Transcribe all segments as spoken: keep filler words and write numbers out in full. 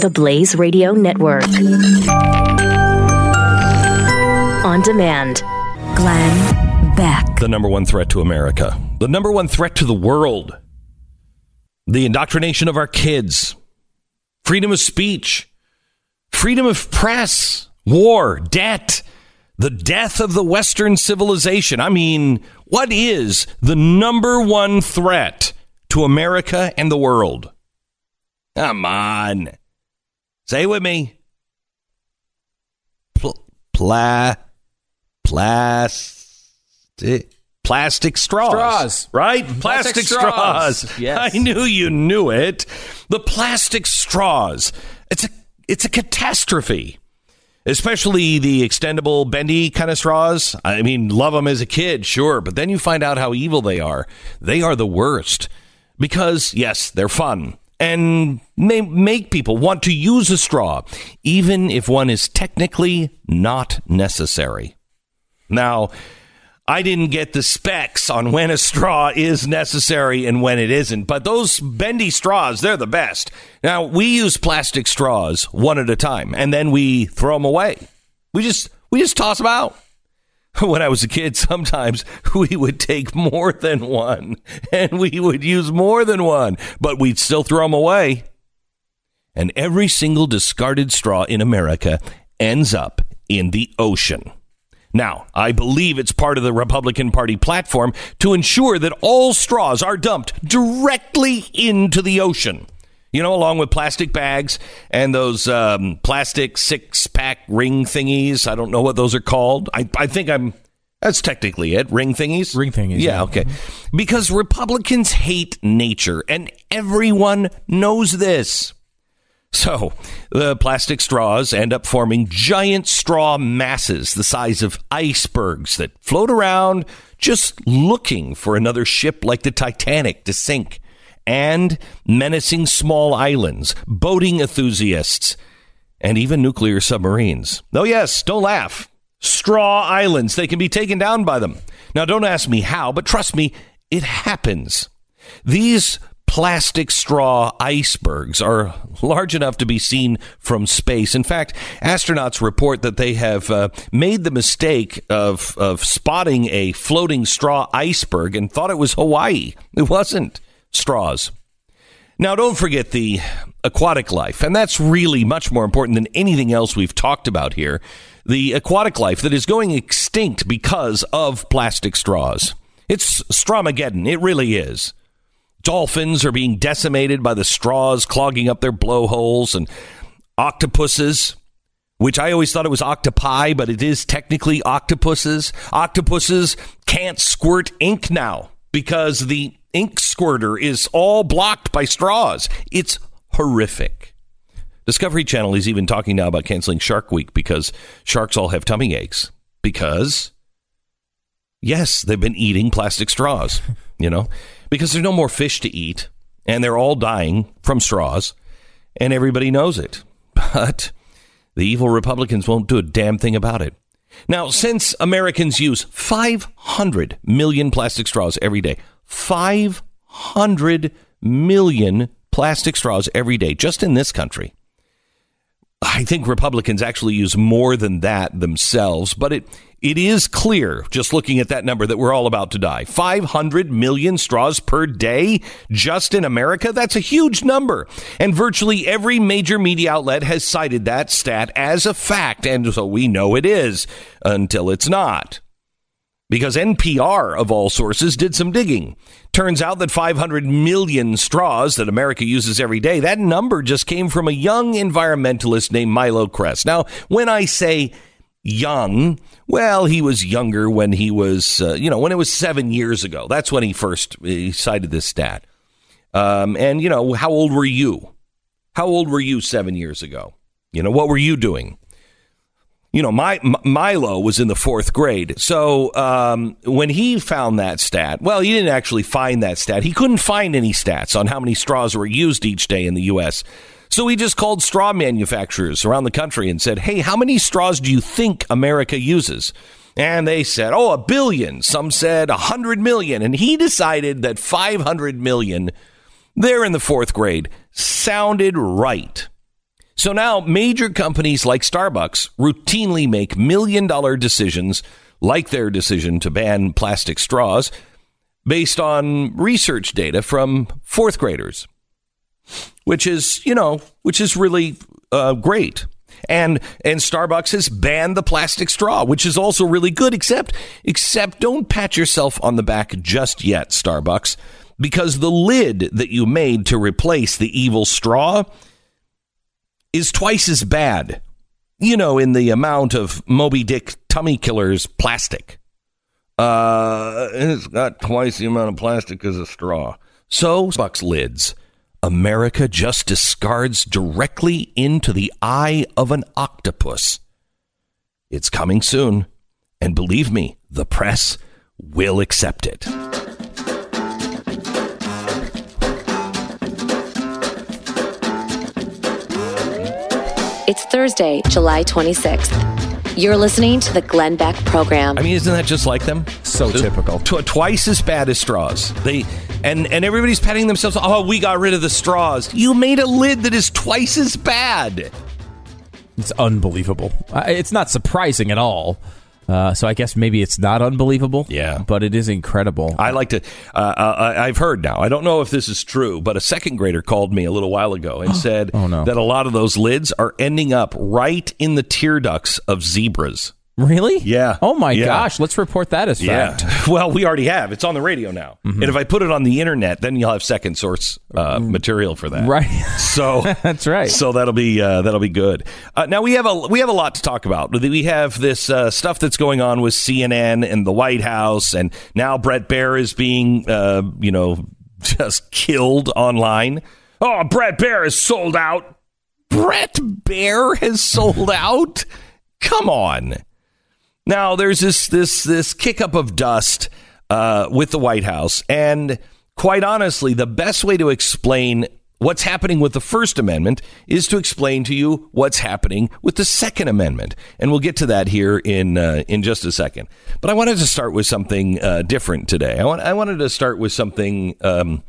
The Blaze Radio Network. On demand. Glenn Beck. The number one threat to America. The number one threat to the world. The indoctrination of our kids. Freedom of speech. Freedom of press. War. Debt. The death of the Western civilization. I mean, what is the number one threat to America and the world? Come on. Say it with me. Pl- pla- plastic. Plastic straws. Straws. Right? Plastic, plastic straws. straws. Yes. I knew you knew it. The plastic straws. It's a, it's a catastrophe. Especially the extendable, bendy kind of straws. I mean, love them as a kid, sure. But then you find out how evil they are. They are the worst. Because, yes, they're fun. And may make people want to use a straw, even if one is technically not necessary. Now, I didn't get the specs on when a straw is necessary and when it isn't, but those bendy straws, they're the best. Now, we use plastic straws one at a time, and then we throw them away. We just we just toss them out. When I was a kid, sometimes we would take more than one, and we would use more than one, but we'd still throw them away. And every single discarded straw in America ends up in the ocean. Now, I believe it's part of the Republican Party platform to ensure that all straws are dumped directly into the ocean. You know, along with plastic bags and those um, plastic six-pack ring thingies. I don't know what those are called. I, I think I'm... That's technically it. Ring thingies? Ring thingies. Yeah, yeah. Okay. Mm-hmm. Because Republicans hate nature, and everyone knows this. So, the plastic straws end up forming giant straw masses the size of icebergs that float around just looking for another ship like the Titanic to sink, and menacing small islands, boating enthusiasts, and even nuclear submarines. Oh, yes, don't laugh. Straw islands, they can be taken down by them. Now, don't ask me how, but trust me, it happens. These plastic straw icebergs are large enough to be seen from space. In fact, astronauts report that they have uh, made the mistake of, of spotting a floating straw iceberg and thought it was Hawaii. It wasn't. Straws. Now, don't forget the aquatic life, and that's really much more important than anything else we've talked about here. The aquatic life that is going extinct because of plastic straws. It's Strawmageddon. It really is. Dolphins are being decimated by the straws clogging up their blowholes, and octopuses, which I always thought it was octopi, but it is technically octopuses. Octopuses can't squirt ink now because the ink squirter is all blocked by straws. It's horrific. Discovery Channel is even talking now about canceling Shark Week because sharks all have tummy aches. Because, yes, they've been eating plastic straws, you know, because there's no more fish to eat, and they're all dying from straws, and everybody knows it. But the evil Republicans won't do a damn thing about it. Now, since Americans use five hundred million plastic straws every day, five hundred million plastic straws every day, just in this country. I think Republicans actually use more than that themselves, but it it is clear, just looking at that number, that we're all about to die. five hundred million straws per day just in America? That's a huge number. And virtually every major media outlet has cited that stat as a fact, and so we know it is, until it's not. Because N P R, of all sources, did some digging. Turns out that five hundred million straws that America uses every day, that number just came from a young environmentalist named Milo Kress. Now, when I say young, well, he was younger when he was, uh, you know, when it was seven years ago. That's when he first he cited this stat. Um, and, you know, how old were you? How old were you seven years ago? You know, what were you doing? You know, my, M- Milo was in the fourth grade. So um, when he found that stat, well, he didn't actually find that stat. He couldn't find any stats on how many straws were used each day in the U S. So he just called straw manufacturers around the country and said, hey, how many straws do you think America uses? And they said, oh, a billion. Some said a hundred million. And he decided that five hundred million, there in the fourth grade, sounded right. So now major companies like Starbucks routinely make million dollar decisions like their decision to ban plastic straws based on research data from fourth graders, which is, you know, which is really uh, great. And and Starbucks has banned the plastic straw, which is also really good, except except don't pat yourself on the back just yet, Starbucks, because the lid that you made to replace the evil straw is twice as bad, you know, in the amount of Moby Dick tummy killers plastic. Uh, it's got twice the amount of plastic as a straw. So, Starbucks lids, America just discards directly into the eye of an octopus. It's coming soon, and believe me, the press will accept it. It's Thursday, July twenty-sixth. You're listening to the Glenn Beck Program. I mean, isn't that just like them? So T- typical. T- twice as bad as straws. They and and everybody's patting themselves. Oh, we got rid of the straws. You made a lid that is twice as bad. It's unbelievable. Uh, it's not surprising at all. Uh, so I guess maybe it's not unbelievable. Yeah. But it is incredible. I like to, uh, uh, I've heard now, I don't know if this is true, but a second grader called me a little while ago and said oh, no. that a lot of those lids are ending up right in the tear ducts of zebras. Really? Yeah. Oh, my Yeah. gosh. Let's report that as fact. Yeah. Well, we already have. It's on the radio now. Mm-hmm. And if I put it on the internet, then you'll have second source uh, material for that. Right. So that's right. So that'll be uh, that'll be good. Uh, now we have a we have a lot to talk about. We have this uh, stuff that's going on with C N N and the White House, and now Bret Baier is being uh, you know just killed online. Oh, Bret Baier is sold out. Bret Baier has sold out. Come on. Now, there's this this this kick up of dust uh, with the White House. And quite honestly, the best way to explain what's happening with the First Amendment is to explain to you what's happening with the Second Amendment. And we'll get to that here in uh, in just a second. But I wanted to start with something uh, different today. I, want, I wanted to start with something, um,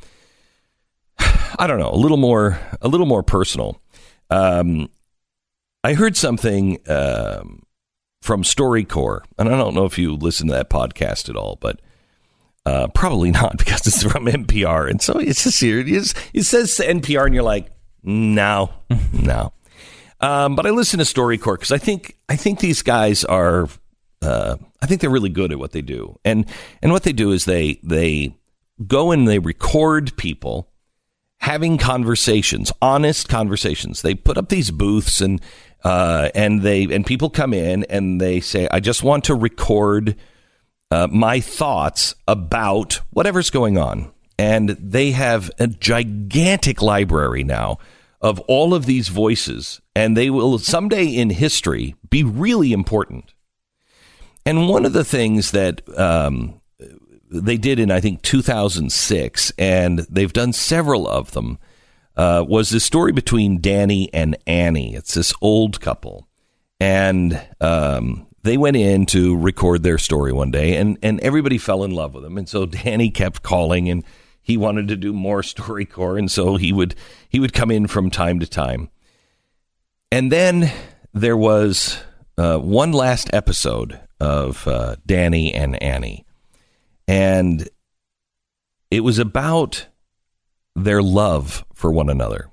I don't know, a little more a little more personal. Um, I heard something... Um, from StoryCorps, and I don't know if you listen to that podcast at all, but uh, probably not because it's from N P R, and so it's just here. It, is, it says N P R, and you're like, no, no. Um, but I listen to StoryCorps because I think I think these guys are, uh, I think they're really good at what they do, and and what they do is they they go and they record people having conversations, honest conversations. They put up these booths and. Uh, and they and people come in and they say, I just want to record uh, my thoughts about whatever's going on. And they have a gigantic library now of all of these voices. And they will someday in history be really important. And one of the things that um, they did in, I think, two thousand six, and they've done several of them, Uh, was this story between Danny and Annie. It's this old couple. And um, they went in to record their story one day, and, and everybody fell in love with them. And so Danny kept calling, and he wanted to do more StoryCorps, and so he would he would come in from time to time. And then there was uh, one last episode of uh, Danny and Annie. And it was about their love for one another.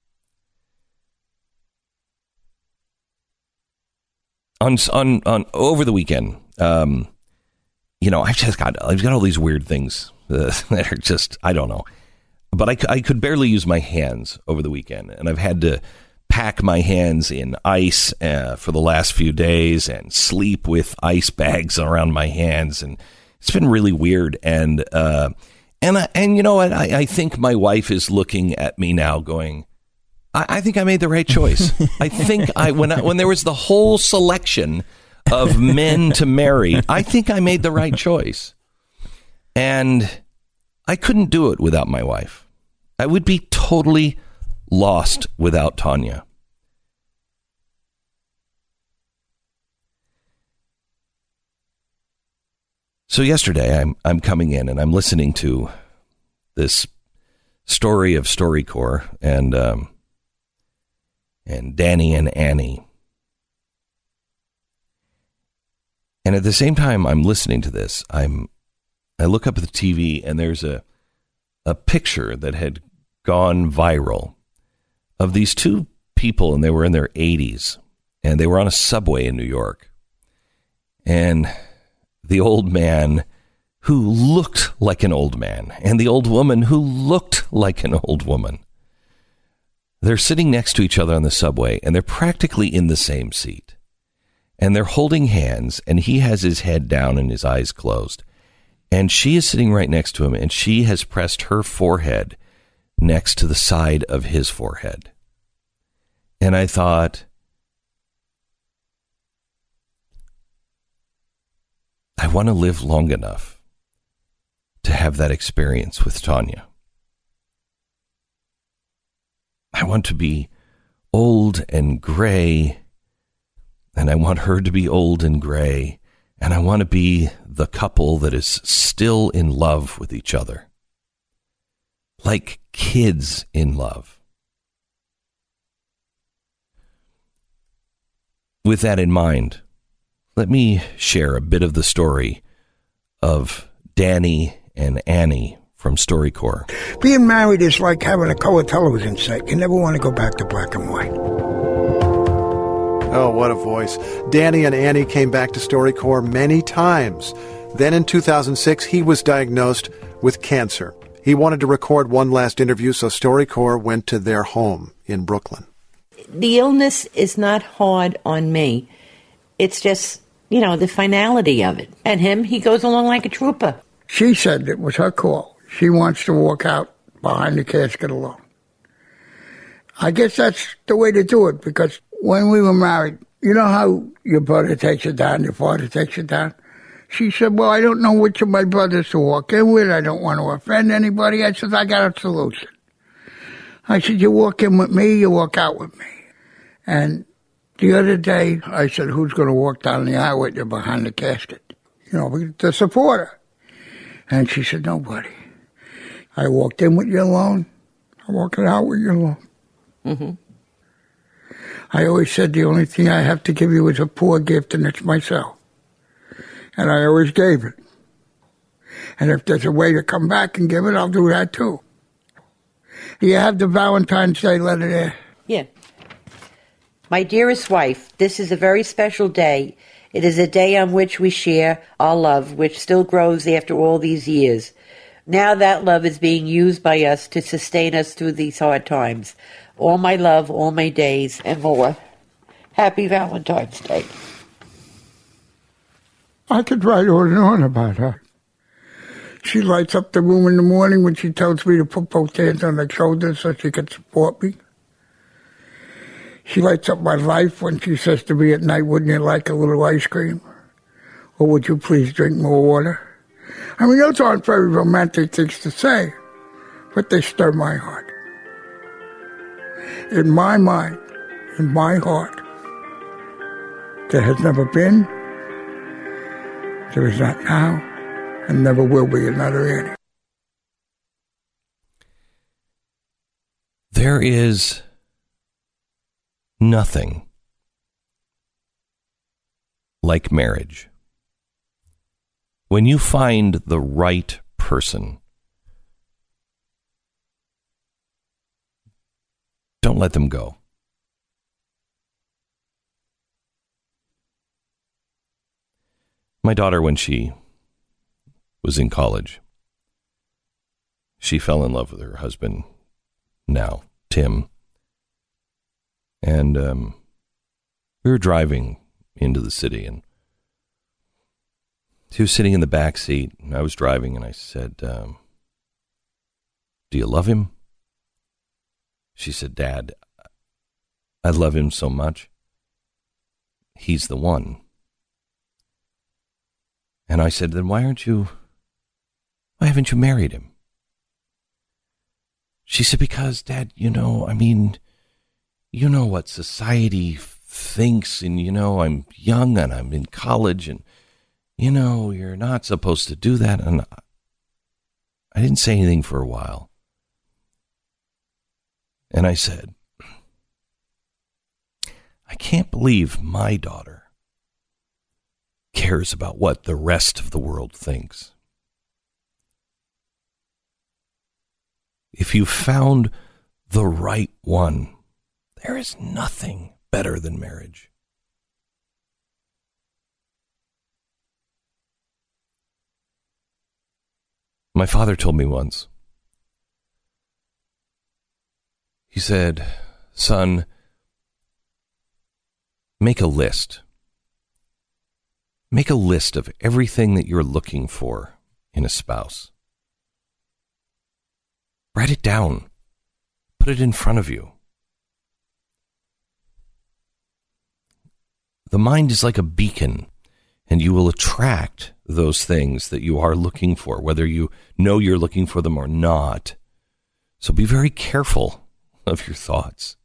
On on on over the weekend, um, you know, I've just got I've got all these weird things uh, that are just I don't know, but I I could barely use my hands over the weekend, and I've had to pack my hands in ice uh, for the last few days and sleep with ice bags around my hands, and it's been really weird. And uh, And, I, and you know what? I, I think my wife is looking at me now going, I, I think I made the right choice. I think I when I, when there was the whole selection of men to marry, I think I made the right choice. And I couldn't do it without my wife. I would be totally lost without Tanya. So yesterday, I'm I'm coming in and I'm listening to this story of StoryCorps, and um, and Danny and Annie. And at the same time I'm listening to this, I'm I look up at the T V and there's a a picture that had gone viral of these two people, and they were in their eighties, and they were on a subway in New York. And the old man who looked like an old man and the old woman who looked like an old woman, they're sitting next to each other on the subway, and they're practically in the same seat. And they're holding hands, and he has his head down and his eyes closed. And she is sitting right next to him, and she has pressed her forehead next to the side of his forehead. And I thought, I want to live long enough to have that experience with Tanya. I want to be old and gray, and I want her to be old and gray, and I want to be the couple that is still in love with each other, like kids in love. With that in mind, let me share a bit of the story of Danny and Annie from StoryCorps. Being married is like having a color television set. You never want to go back to black and white. Oh, what a voice. Danny and Annie came back to StoryCorps many times. Then in two thousand six, he was diagnosed with cancer. He wanted to record one last interview, so StoryCorps went to their home in Brooklyn. The illness is not hard on me. It's just, you know, the finality of it. And him, he goes along like a trooper. She said it was her call. She wants to walk out behind the casket alone. I guess that's the way to do it, because when we were married, you know how your brother takes you down, your father takes you down? She said, well, I don't know which of my brothers to walk in with. I don't want to offend anybody. I said, I got a solution. I said, you walk in with me, you walk out with me. And the other day, I said, who's going to walk down the aisle with you behind the casket? You know, to support her. And she said, nobody. I walked in with you alone. I'm walking out with you alone. Mm-hmm. I always said the only thing I have to give you is a poor gift, and it's myself. And I always gave it. And if there's a way to come back and give it, I'll do that too. Do you have the Valentine's Day letter there? Yeah. My dearest wife, this is a very special day. It is a day on which we share our love, which still grows after all these years. Now that love is being used by us to sustain us through these hard times. All my love, all my days, and more. Happy Valentine's Day. I could write on and on about her. She lights up the room in the morning when she tells me to put both hands on her shoulders so she can support me. She lights up my life when she says to me at night, wouldn't you like a little ice cream? Or would you please drink more water? I mean, those aren't very romantic things to say, but they stir my heart. In my mind, in my heart, there has never been, there is not now, and never will be another Annie. There is nothing like marriage. When you find the right person, don't let them go. My daughter, when she was in college, she fell in love with her husband now, Tim. And um, we were driving into the city, and she was sitting in the back seat, and I was driving, and I said, um, do you love him? She said, Dad, I love him so much. He's the one. And I said, then why aren't you, why haven't you married him? She said, because, Dad, you know, I mean, you know what society thinks, and, you know, I'm young and I'm in college, and, you know, you're not supposed to do that. And I didn't say anything for a while. And I said, can't believe my daughter cares about what the rest of the world thinks. If you found the right one, there is nothing better than marriage. My father told me once, he said, son, make a list. Make a list of everything that you're looking for in a spouse. Write it down. Put it in front of you. The mind is like a beacon, and you will attract those things that you are looking for, whether you know you're looking for them or not. So be very careful of your thoughts.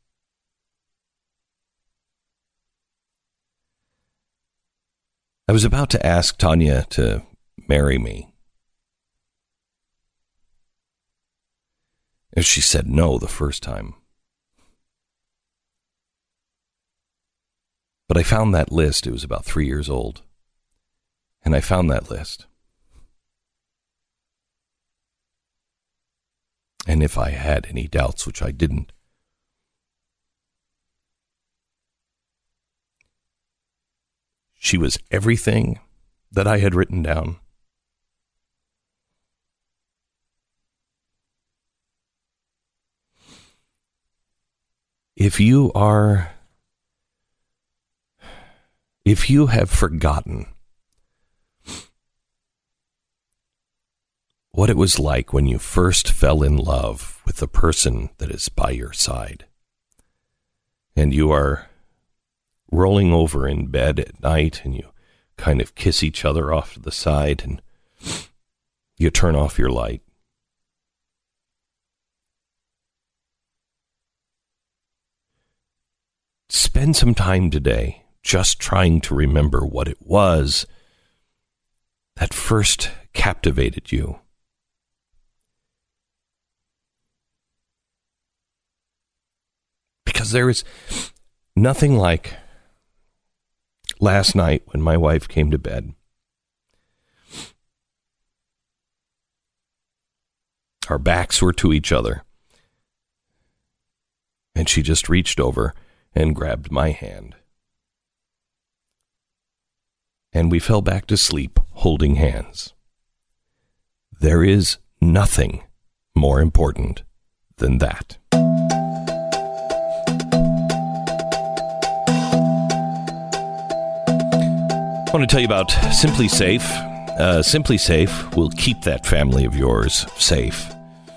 I was about to ask Tanya to marry me, and she said no the first time. But I found that list. It was about three years old. And I found that list. And if I had any doubts, which I didn't, she was everything that I had written down. If you are, if you have forgotten what it was like when you first fell in love with the person that is by your side, and you are rolling over in bed at night and you kind of kiss each other off to the side and you turn off your light. Spend some time today just trying to remember what it was that first captivated you. Because there is nothing like last night when my wife came to bed. Our backs were to each other, and she just reached over and grabbed my hand. And we fell back to sleep holding hands. There is nothing more important than that. I want to tell you about Simply Safe. Uh, Simply Safe will keep that family of yours safe.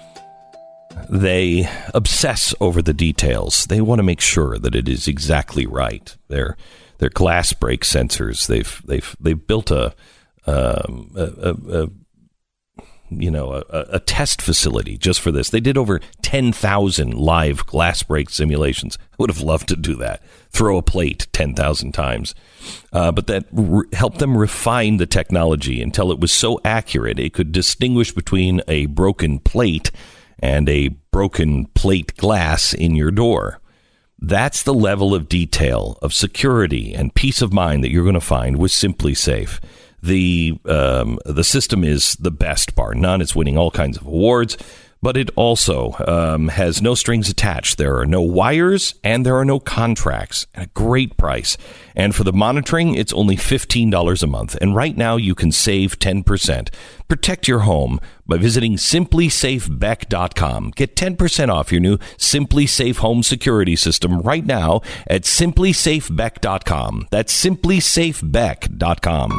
They obsess over the details. They want to make sure that it is exactly right. Their their glass break sensors. They've they've they've built a um, a, a, a you know a, a test facility just for this. They did over ten thousand live glass break simulations. I would have loved to do that. Throw a plate ten thousand times. Uh, but that re- helped them refine the technology until it was so accurate it could distinguish between a broken plate and a broken plate glass in your door. That's the level of detail, of security and peace of mind that you're going to find with Simply Safe. The um, the system is the best bar none. It's winning all kinds of awards. But it also um, has no strings attached. There are no wires and there are no contracts. At a great price. And for the monitoring, it's only fifteen dollars a month. And right now, you can save ten percent. Protect your home by visiting simply safe beck dot com. Get ten percent off your new Simply Safe home security system right now at simply safe beck dot com. That's simply safe beck dot com.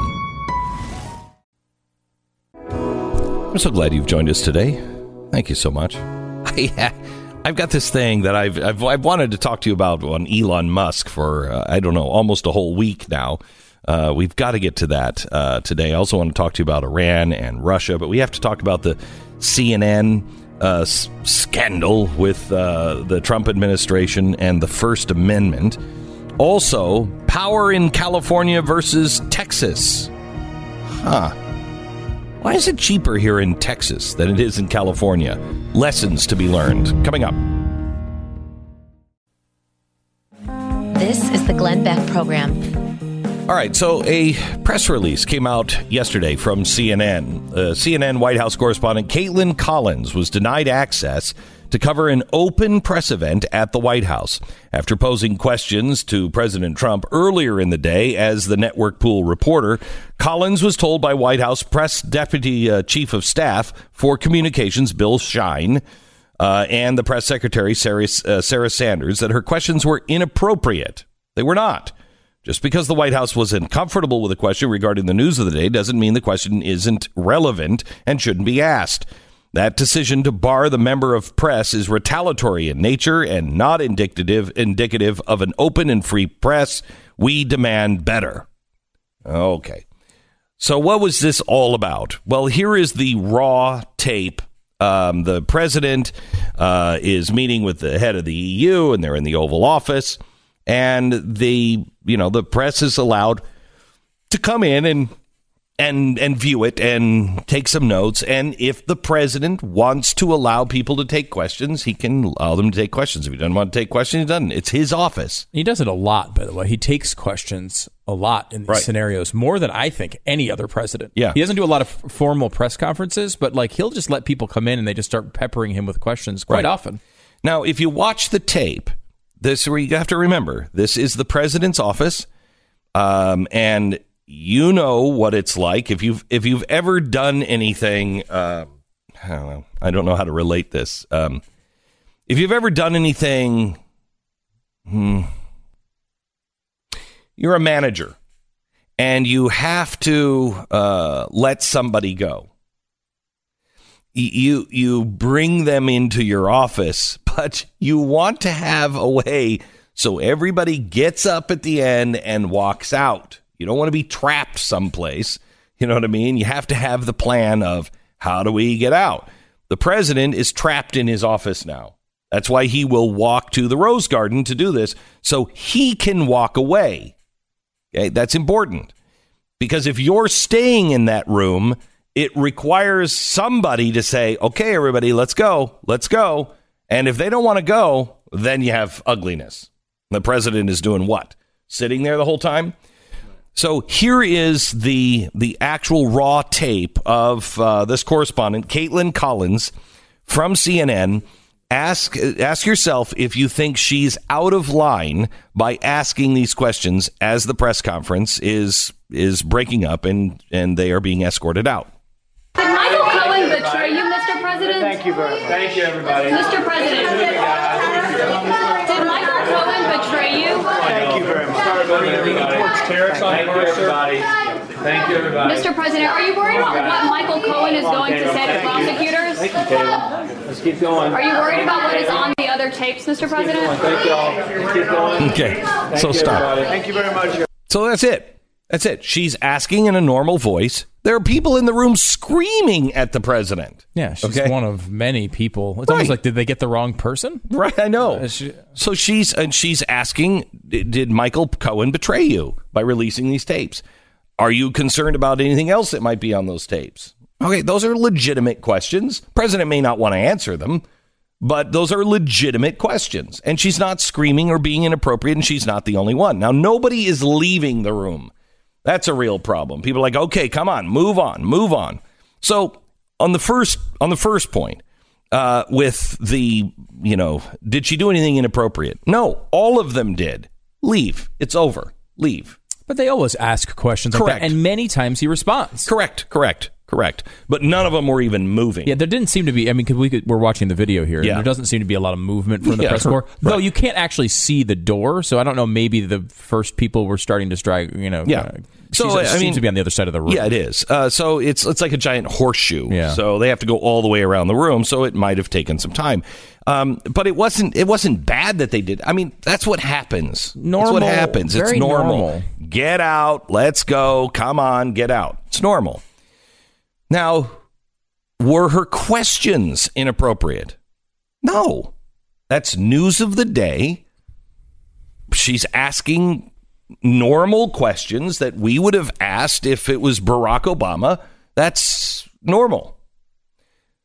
I'm so glad you've joined us today. Thank you so much. I, I've got this thing that I've, I've I've wanted to talk to you about on Elon Musk for, uh, I don't know, almost a whole week now. Uh, we've got to get to that uh, today. I also want to talk to you about Iran and Russia, but we have to talk about the C N N uh, s- scandal with uh, the Trump administration and the First Amendment. Also, power in California versus Texas. Huh. Why is it cheaper here in Texas than it is in California? Lessons to be learned. Coming up. This is the the Glenn Beck Program. All right, so a press release came out yesterday from C N N. Uh, C N N White House correspondent Caitlin Collins was denied access to cover an open press event at the White House after posing questions to President Trump earlier in the day as the Network Pool reporter. Collins was told by White House Press Deputy uh, Chief of Staff for Communications Bill Shine uh, and the press secretary Sarah, uh, Sarah Sanders that her questions were inappropriate. They were not. Just because the White House wasn't comfortable with a question regarding the news of the day doesn't mean the question isn't relevant and shouldn't be asked. That decision to bar the member of press is retaliatory in nature and not indicative indicative of an open and free press. We demand better. Okay. So what was this all about? Well, here is the raw tape. Um, the president uh, is meeting with the head of the E U, and they're in the Oval Office. And the, you know, the press is allowed to come in and and and view it and take some notes. And if the president wants to allow people to take questions, he can allow them to take questions. If he doesn't want to take questions, he doesn't. It's his office. He does it a lot, by the way. He takes questions a lot in these Right. scenarios, more than I think any other president. Yeah. He doesn't do a lot of formal press conferences, but like he'll just let people come in and they just start peppering him with questions quite Right. often. Now, if you watch the tape, this where you have to remember, this is the president's office, um, and you know what it's like if you've if you've ever done anything. Uh, I don't know. I don't know how to relate this. Um, if you've ever done anything, hmm, you're a manager, and you have to uh, let somebody go. You you bring them into your office, but you want to have a way so everybody gets up at the end and walks out. You don't want to be trapped someplace. You know what I mean? You have to have the plan of how do we get out? The president is trapped in his office now. That's why he will walk to the Rose Garden to do this, so he can walk away. Okay, that's important. Because if you're staying in that room, it requires somebody to say, okay, everybody, let's go. Let's go. And if they don't want to go, then you have ugliness. The president is doing what? Sitting there the whole time? So here is the the actual raw tape of uh, this correspondent, Caitlin Collins from C N N. Ask ask yourself if you think she's out of line by asking these questions as the press conference is is breaking up and, and they are being escorted out. Did Michael Cohen betray you, Mister President? Thank you very much. Thank you, everybody. Mister President, did Michael Cohen betray you? Thank you very much. Everybody. Thank you, everybody. Thank you, everybody. Mister President, are you worried about what Michael Cohen is going to say to prosecutors? Thank you, Taylor. Let's keep going. Are you worried about what is on the other tapes, Mister President? Thank you all. Let's keep going. Okay, Thank so you, stop. everybody. Thank you very much. So that's it. That's it. She's asking in a normal voice. There are people in the room screaming at the president. Yeah, she's Okay. one of many people. It's Right. almost like, did they get the wrong person? Right, I know. Uh, she- So she's and she's asking, did Michael Cohen betray you by releasing these tapes? Are you concerned about anything else that might be on those tapes? Okay, those are legitimate questions. President may not want to answer them, but those are legitimate questions. And she's not screaming or being inappropriate, and she's not the only one. Now, nobody is leaving the room. That's a real problem. People are like, okay, come on, move on, move on. So on the first on the first point, uh, with the, you know, did she do anything inappropriate? No, all of them did. Leave. It's over. Leave. But they always ask questions like Correct. that, and many times he responds. Correct. Correct. Correct. But none of them were even moving. Yeah, there didn't seem to be. I mean, because we could, we're watching the video here. Yeah. And there doesn't seem to be a lot of movement from the Yeah, press corps. right. Though you can't actually see the door, so I don't know. Maybe the first people were starting to strike. You know, Yeah. Uh, So, she's- I she mean- seems to be on the other side of the room. Yeah, it is. Uh, so it's it's like a giant horseshoe. Yeah. So they have to go all the way around the room. So it might have taken some time. Um, but it wasn't it wasn't bad that they did. I mean, that's what happens. Normal, That's what happens. It's very normal. normal. Get out. Let's go. Come on. Get out. It's normal. Now, were her questions inappropriate? No. That's news of the day. She's asking normal questions that we would have asked if it was Barack Obama. That's normal.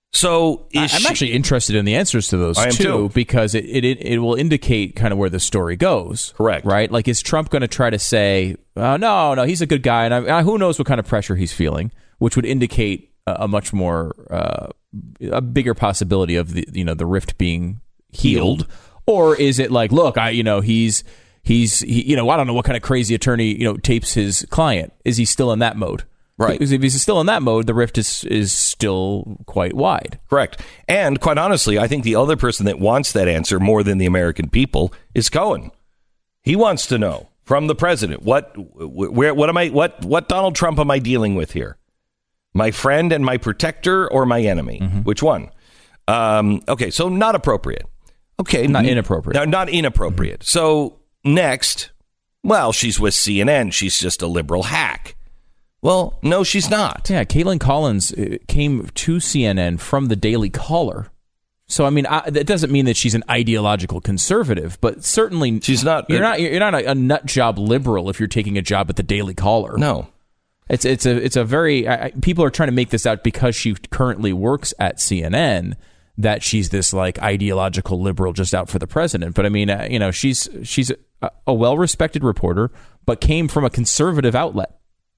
So is I'm she, actually interested in the answers to those I am too, too. because it, it it will indicate kind of where the story goes. Correct. Right? Like, is Trump going to try to say, uh, no, no, he's a good guy, and I, uh, who knows what kind of pressure he's feeling, which would indicate a, a much more uh, a bigger possibility of the you know the rift being healed, healed. Or is it like, look, I you know he's he's he, you know I don't know what kind of crazy attorney you know tapes his client. Is he still in that mode? Right. Because if he's still in that mode, the rift is is still quite wide. Correct. And quite honestly, I think the other person that wants that answer more than the American people is Cohen. He wants to know from the president, what where what am I what what Donald Trump am I dealing with here? My friend and my protector, or my enemy? Mm-hmm. Which one? Um, okay, so not appropriate. Okay, not inappropriate. No, not inappropriate. Mm-hmm. So next, well, she's with C N N. She's just a liberal hack. Well, no, she's not. Yeah, Caitlin Collins came to C N N from the Daily Caller. So, I mean, I, that doesn't mean that she's an ideological conservative, but certainly she's not. You're not. You're not a, a nut job liberal if you're taking a job at the Daily Caller. No, it's it's a it's a very. I, people are trying to make this out because she currently works at C N N, that she's this like ideological liberal just out for the president. But I mean, uh, you know, she's she's a, a well-respected reporter, but came from a conservative outlet.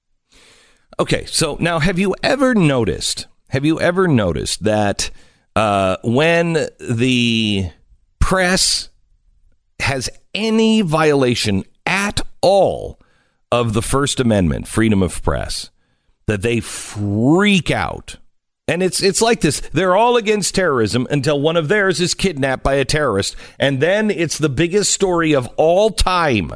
Okay, so now have you ever noticed, have you ever noticed that uh, when the press has any violation at all of the First Amendment, freedom of press, that they freak out? And it's it's like this. They're all against terrorism until one of theirs is kidnapped by a terrorist. And then it's the biggest story of all time,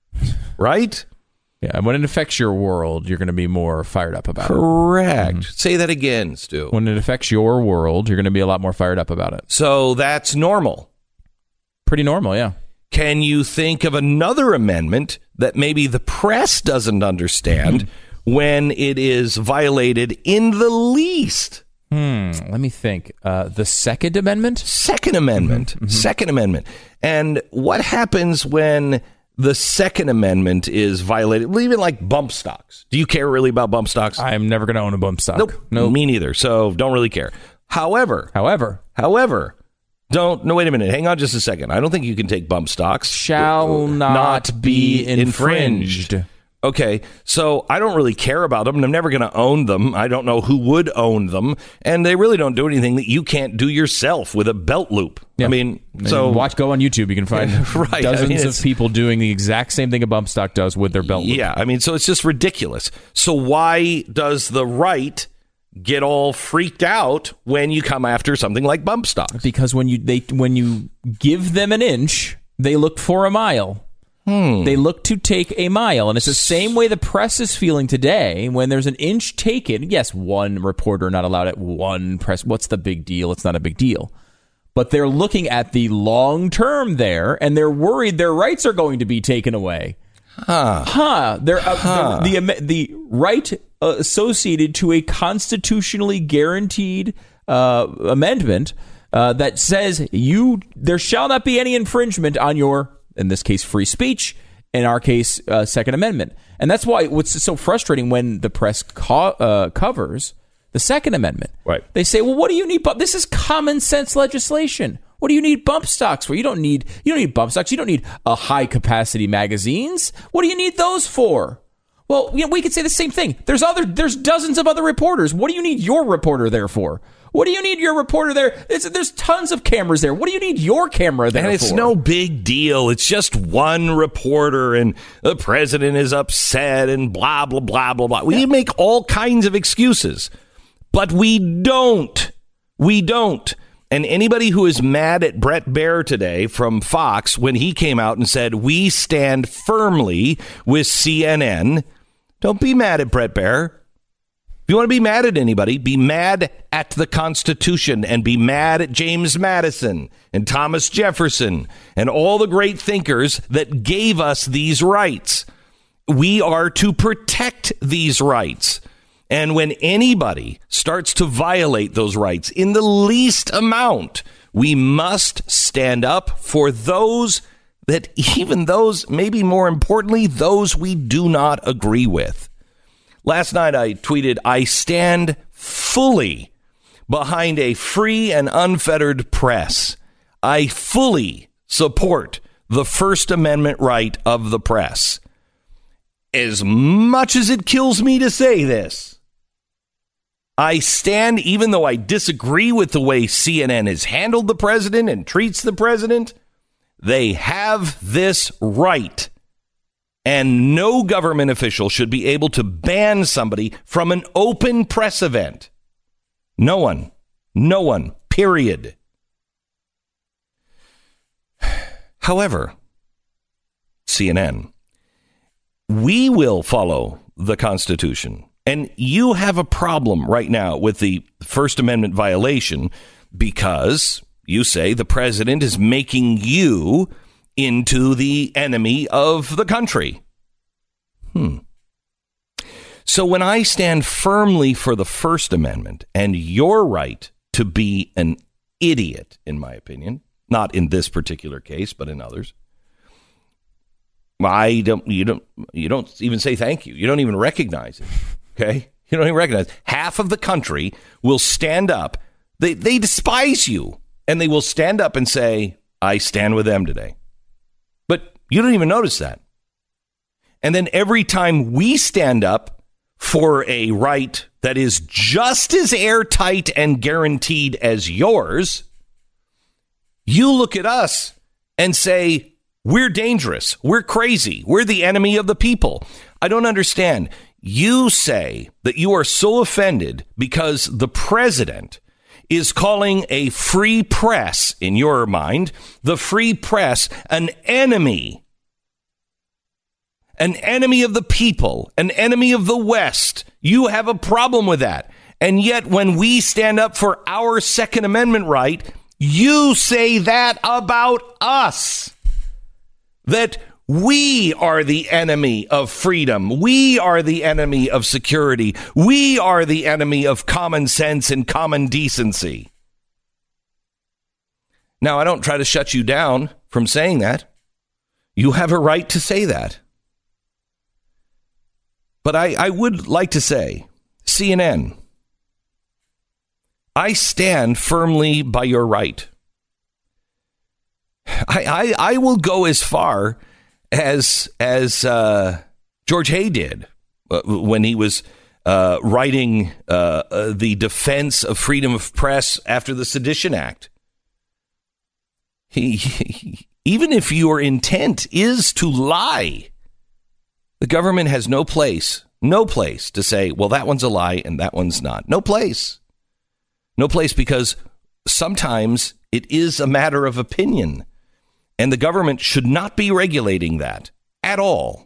right? Yeah, when it affects your world, you're going to be more fired up about Correct. it. Correct. Mm-hmm. Say that again, Stu. When it affects your world, you're going to be a lot more fired up about it. So that's normal. Pretty normal, yeah. Can you think of another amendment that maybe the press doesn't understand when it is violated in the least? Hmm. Let me think. Uh, the Second Amendment? Second Amendment. Mm-hmm. Second Amendment. And what happens when the Second Amendment is violated? Well, even like bump stocks. Do you care really about bump stocks? I'm never going to own a bump stock. Nope. Nope. Me neither. So don't really care. However. However. However. Don't. No, wait a minute. Hang on just a second. I don't think you can take bump stocks. Shall not, not be infringed. infringed. Okay, so I don't really care about them, and I'm never going to own them. I don't know who would own them, and they really don't do anything that you can't do yourself with a belt loop. Yeah. I mean, so and watch, go on YouTube. You can find right. dozens I mean, of people doing the exact same thing a bump stock does with their belt loop. Yeah, I mean, so it's just ridiculous. So why does the right get all freaked out when you come after something like bump stocks? Because when you they when you give them an inch, they look for a mile. Hmm. They look to take a mile. And it's the same way the press is feeling today. When there's an inch taken, yes, one reporter not allowed at one press. What's the big deal? It's not a big deal. But they're looking at the long term there, and they're worried their rights are going to be taken away. Huh. Huh. They're, uh, huh. The, the, the right uh, associated to a constitutionally guaranteed uh, amendment uh, that says you there shall not be any infringement on your, in this case, free speech, in our case, uh, Second Amendment. And that's why what's so frustrating when the press co- uh, covers the Second Amendment. Right. They say, well, what do you need? Bu- this is common sense legislation. What do you need bump stocks for? You don't need you don't need bump stocks. You don't need uh, high capacity magazines. What do you need those for? Well, you know, we could say the same thing. There's other there's dozens of other reporters. What do you need your reporter there for? What do you need your reporter there? It's, there's tons of cameras there. What do you need your camera there for? And it's for? no big deal. It's just one reporter, and the president is upset, and blah, blah, blah, blah, blah. We make all kinds of excuses, but we don't. We don't. And anybody who is mad at Bret Baier today from Fox when he came out and said, we stand firmly with C N N, don't be mad at Bret Baier. If you want to be mad at anybody, be mad at the Constitution and be mad at James Madison and Thomas Jefferson and all the great thinkers that gave us these rights. We are to protect these rights. And when anybody starts to violate those rights in the least amount, we must stand up for those that, even those, maybe more importantly, those we do not agree with. Last night I tweeted, I stand fully behind a free and unfettered press. I fully support the First Amendment right of the press. As much as it kills me to say this, I stand, even though I disagree with the way C N N has handled the president and treats the president, they have this right. And no government official should be able to ban somebody from an open press event. No one. No one. Period. However, C N N, we will follow the Constitution. And you have a problem right now with the First Amendment violation because you say the president is making you into the enemy of the country. Hmm. So when I stand firmly for the First Amendment and your right to be an idiot, in my opinion, not in this particular case, but in others, I don't, you don't, you don't even say thank you. You don't even recognize it. Okay. You don't even recognize it. Half of the country will stand up. They, they despise you and they will stand up and say, I stand with them today. But you don't even notice that. And then every time we stand up for a right that is just as airtight and guaranteed as yours, you look at us and say, we're dangerous. We're crazy. We're the enemy of the people. I don't understand. You say that you are so offended because the president is calling a free press, in your mind, the free press, an enemy. An enemy of the people, an enemy of the West. You have a problem with that. And yet when we stand up for our Second Amendment right, you say that about us. That we are the enemy of freedom. We are the enemy of security. We are the enemy of common sense and common decency. Now, I don't try to shut you down from saying that. You have a right to say that. But I, I would like to say, C N N, I stand firmly by your right. I, I, I will go as far as as uh, George Hay did uh, when he was uh, writing uh, uh, the defense of freedom of press after the Sedition Act. He, he, even if your intent is to lie, the government has no place, no place to say, well, that one's a lie and that one's not. No place. No place, because sometimes it is a matter of opinion. And the government should not be regulating that at all.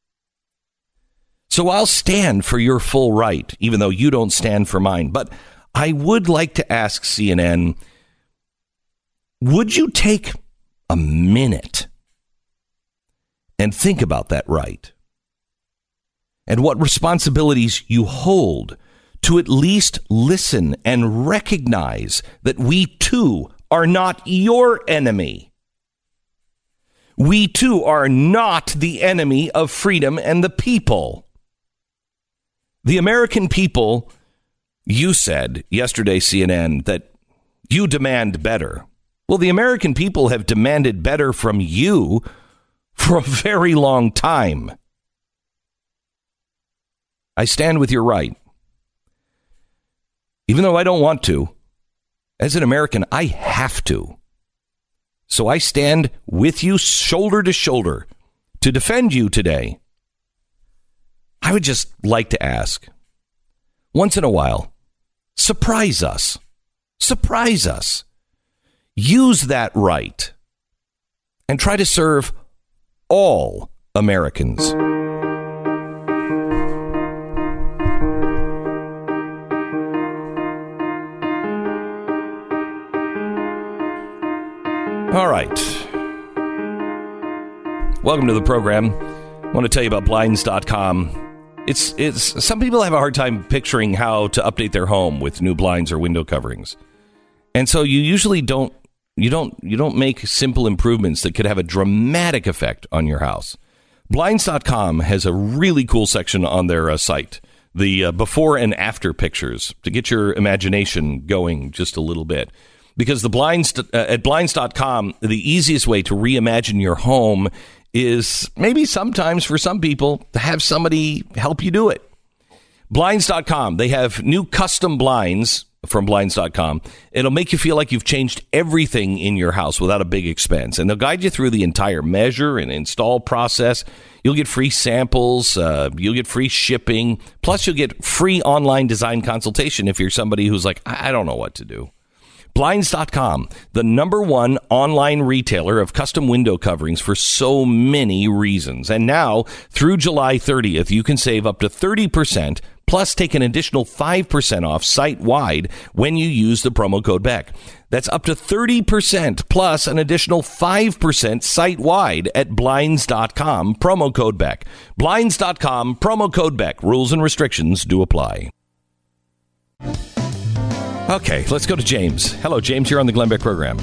So I'll stand for your full right, even though you don't stand for mine. But I would like to ask C N N, would you take a minute and think about that right? And what responsibilities you hold to at least listen and recognize that we too are not your enemy. We too are not the enemy of freedom and the people. The American people, you said yesterday, C N N, that you demand better. Well, the American people have demanded better from you for a very long time. I stand with your right. Even though I don't want to, as an American, I have to. So I stand with you shoulder to shoulder to defend you today. I would just like to ask, once in a while, surprise us. Surprise us. Use that right and try to serve all Americans. All right. Welcome to the program. I want to tell you about blinds dot com. It's it's some people have a hard time picturing how to update their home with new blinds or window coverings. And so you usually don't you don't you don't make simple improvements that could have a dramatic effect on your house. blinds dot com has a really cool section on their uh, site the uh, before and after pictures to get your imagination going just a little bit. Because the blinds uh, at blinds dot com, the easiest way to reimagine your home is maybe sometimes for some people to have somebody help you do it. blinds dot com, they have new custom blinds from blinds dot com. It'll make you feel like you've changed everything in your house without a big expense. And they'll guide you through the entire measure and install process. You'll get free samples. Uh, you'll get free shipping. Plus, you'll get free online design consultation if you're somebody who's like, I, I don't know what to do. blinds dot com, the number one online retailer of custom window coverings for so many reasons. And now, through July thirtieth, you can save up to thirty percent, plus take an additional five percent off site-wide when you use the promo code Beck. That's up to thirty percent, plus an additional five percent site-wide at blinds dot com, promo code Beck. blinds dot com, promo code Beck. Rules and restrictions do apply. Okay, let's go to James. Hello, James. You're on the Glenn Beck program.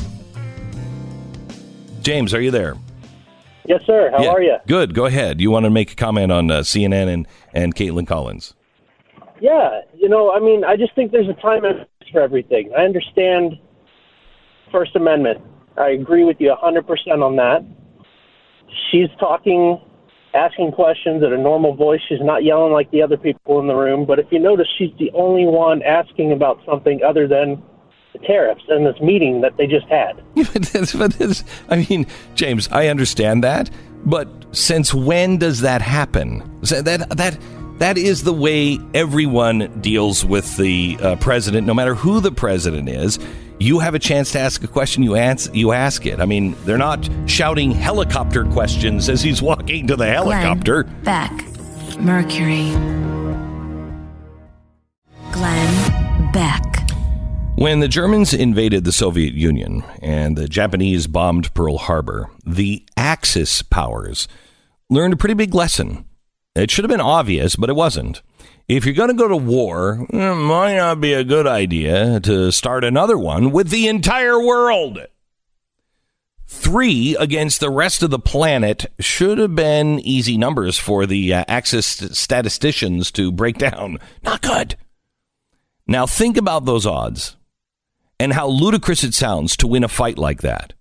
James, are you there? Yes, sir. How yeah, are you? Good. Go ahead. You want to make a comment on uh, C N N and, and Caitlin Collins? Yeah. You know, I mean, I just think there's a time and place for everything. I understand First Amendment. I agree with you one hundred percent on that. She's talking, asking questions at a normal voice. She's not yelling like the other people in the room. But if you notice, she's the only one asking about something other than the tariffs and this meeting that they just had. but this, I mean, James, I understand that. But since when does that happen? That that that is the way everyone deals with the uh, president, no matter who the president is. You have a chance to ask a question, you answer, you ask it. I mean, they're not shouting helicopter questions as he's walking to the helicopter. Glenn Beck, Mercury. Glenn Beck. When the Germans invaded the Soviet Union and the Japanese bombed Pearl Harbor, the Axis powers learned a pretty big lesson. It should have been obvious, but it wasn't. If you're going to go to war, it might not be a good idea to start another one with the entire world. Three against the rest of the planet should have been easy numbers for the uh, Axis statisticians to break down. Not good. Now think about those odds and how ludicrous it sounds to win a fight like that.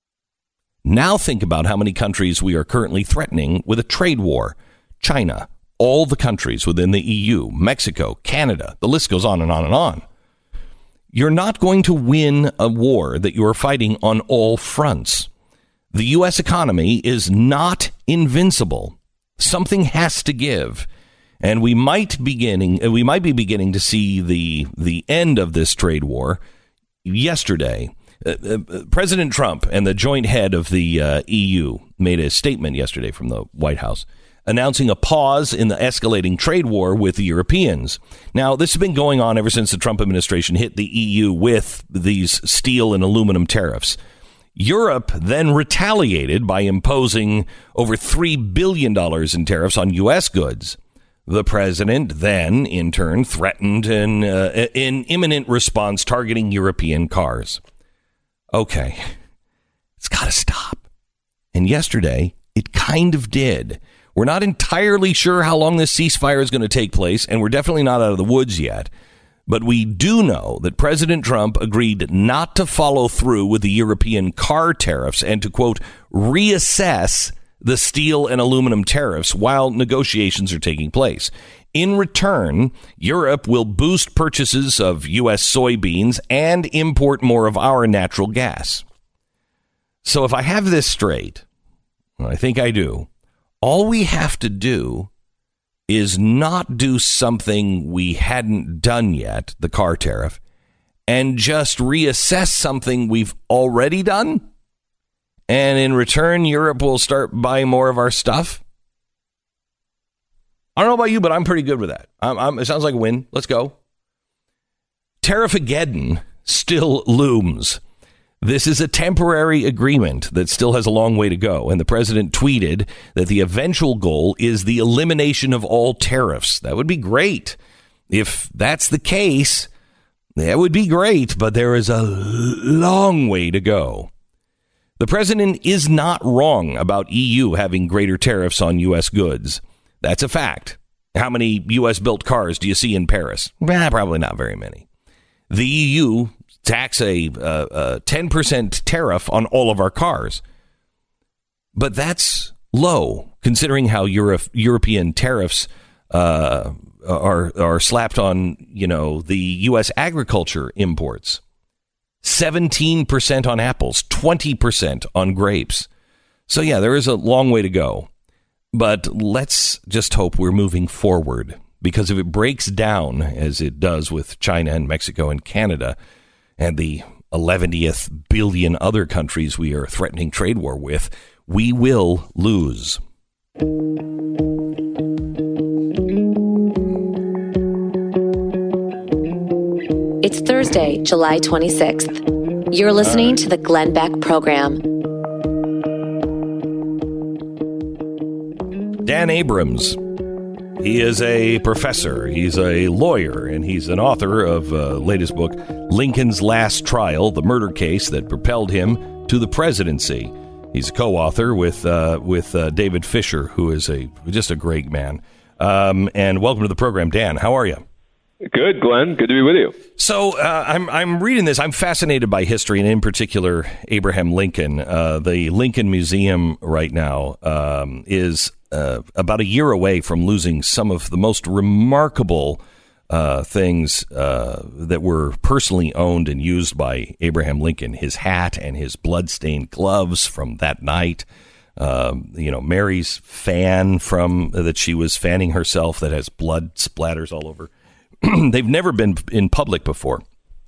Now think about how many countries we are currently threatening with a trade war. China, all the countries within the E U, Mexico, Canada, the list goes on and on and on. You're not going to win a war that you are fighting on all fronts. The U S economy is not invincible. Something has to give. And we might beginning we might be beginning to see the the end of this trade war yesterday. Uh, uh, President Trump and the joint head of the uh, E U made a statement yesterday from the White House announcing a pause in the escalating trade war with the Europeans. Now, this has been going on ever since the Trump administration hit the E U with these steel and aluminum tariffs. Europe then retaliated by imposing over three billion dollars in tariffs on U S goods. The president then, in turn, threatened an, uh, an imminent response targeting European cars. Okay, it's got to stop. And yesterday, it kind of did. We're not entirely sure how long this ceasefire is going to take place, and we're definitely not out of the woods yet. But we do know that President Trump agreed not to follow through with the European car tariffs and to, quote, reassess the steel and aluminum tariffs while negotiations are taking place. In return, Europe will boost purchases of U S soybeans and import more of our natural gas. So if I have this straight, and I think I do, all we have to do is not do something we hadn't done yet, the car tariff, and just reassess something we've already done. And in return, Europe will start buying more of our stuff. I don't know about you, but I'm pretty good with that. I'm, I'm, it sounds like a win. Let's go. Tariffageddon still looms. This is a temporary agreement that still has a long way to go. And the president tweeted that the eventual goal is the elimination of all tariffs. That would be great. If that's the case, that would be great. But there is a long way to go. The president is not wrong about E U having greater tariffs on U S goods. That's a fact. How many U S built cars do you see in Paris? Eh, probably not very many. The E U tax a, uh, a ten percent tariff on all of our cars. But that's low, considering how Europe, European tariffs uh, are are slapped on, you know, the U S agriculture imports. seventeen percent on apples, twenty percent on grapes. So, yeah, there is a long way to go. But let's just hope we're moving forward, because if it breaks down, as it does with China and Mexico and Canada and the eleventh billion other countries we are threatening trade war with, we will lose. It's Thursday, July twenty-sixth. You're listening to the Glenn Beck Program. Dan Abrams. He is a professor, he's a lawyer, and he's an author of uh, latest book, Lincoln's Last Trial, the murder case that propelled him to the presidency. He's a co-author with uh, with uh, David Fisher, who is a just a great man. Um, and welcome to the program, Dan. How are you? Good, Glenn. Good to be with you. So uh, I'm I'm reading this. I'm fascinated by history, and in particular, Abraham Lincoln. Uh, the Lincoln Museum right now um, is uh, about a year away from losing some of the most remarkable uh, things uh, that were personally owned and used by Abraham Lincoln. His hat and his bloodstained gloves from that night. Um, you know, Mary's fan from that she was fanning herself that has blood splatters all over. They've never been in public before,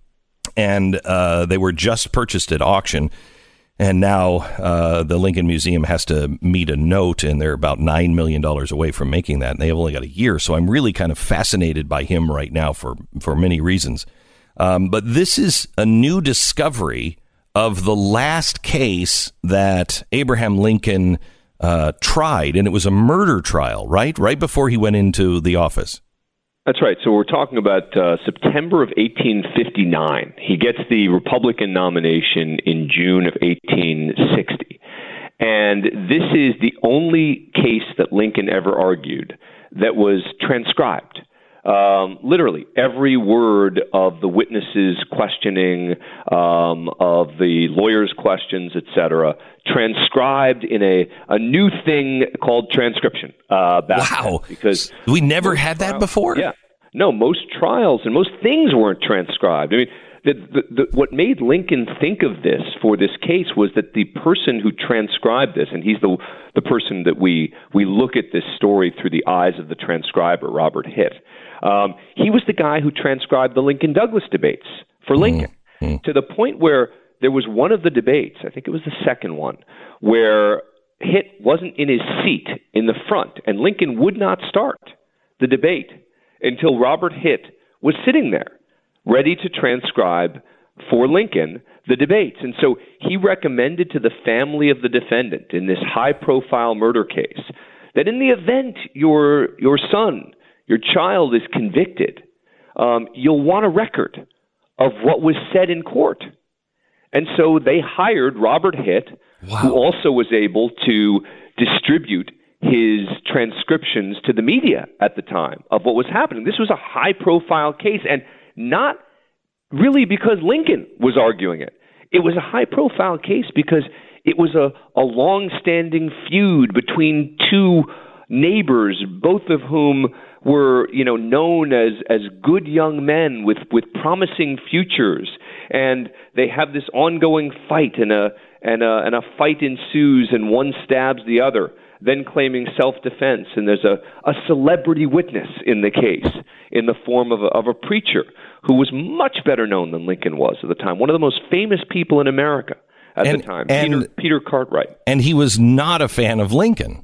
and uh, they were just purchased at auction, and now uh, the Lincoln Museum has to meet a note, and they're about nine million dollars away from making that, and they have only got a year, so I'm really kind of fascinated by him right now for, for many reasons. Um, but this is a new discovery of the last case that Abraham Lincoln uh, tried, and it was a murder trial, right? Right before he went into the office. That's right. So we're talking about uh, September of eighteen fifty-nine. He gets the Republican nomination in June of eighteen sixty. And this is the only case that Lincoln ever argued that was transcribed. Um, literally, every word of the witnesses' questioning, um, of the lawyers' questions, et cetera, transcribed in a, a new thing called transcription. Uh, back wow. then, because we never had that trials, before? Yeah. No, most trials and most things weren't transcribed. I mean, the, the, the, what made Lincoln think of this for this case was that the person who transcribed this, and he's the the person that we, we look at this story through the eyes of the transcriber, Robert Hitt. Um, he was the guy who transcribed the Lincoln-Douglas debates for Lincoln, mm-hmm. to the point where there was one of the debates, I think it was the second one, where Hitt wasn't in his seat in the front, and Lincoln would not start the debate until Robert Hitt was sitting there, ready to transcribe for Lincoln the debates. And so he recommended to the family of the defendant in this high-profile murder case that in the event your your son, your child is convicted, um, you'll want a record of what was said in court. And so they hired Robert Hitt, wow. who also was able to distribute his transcriptions to the media at the time of what was happening. This was a high-profile case, and not really because Lincoln was arguing it. It was a high-profile case because it was a, a long-standing feud between two neighbors, both of whom were, you know, known as, as good young men with, with promising futures. And they have this ongoing fight, and a, and a, and a fight ensues, and one stabs the other, then claiming self-defense. And there's a, a celebrity witness in the case in the form of a, of a preacher who was much better known than Lincoln was at the time, one of the most famous people in America at and, the time, and, Peter, Peter Cartwright. And he was not a fan of Lincoln.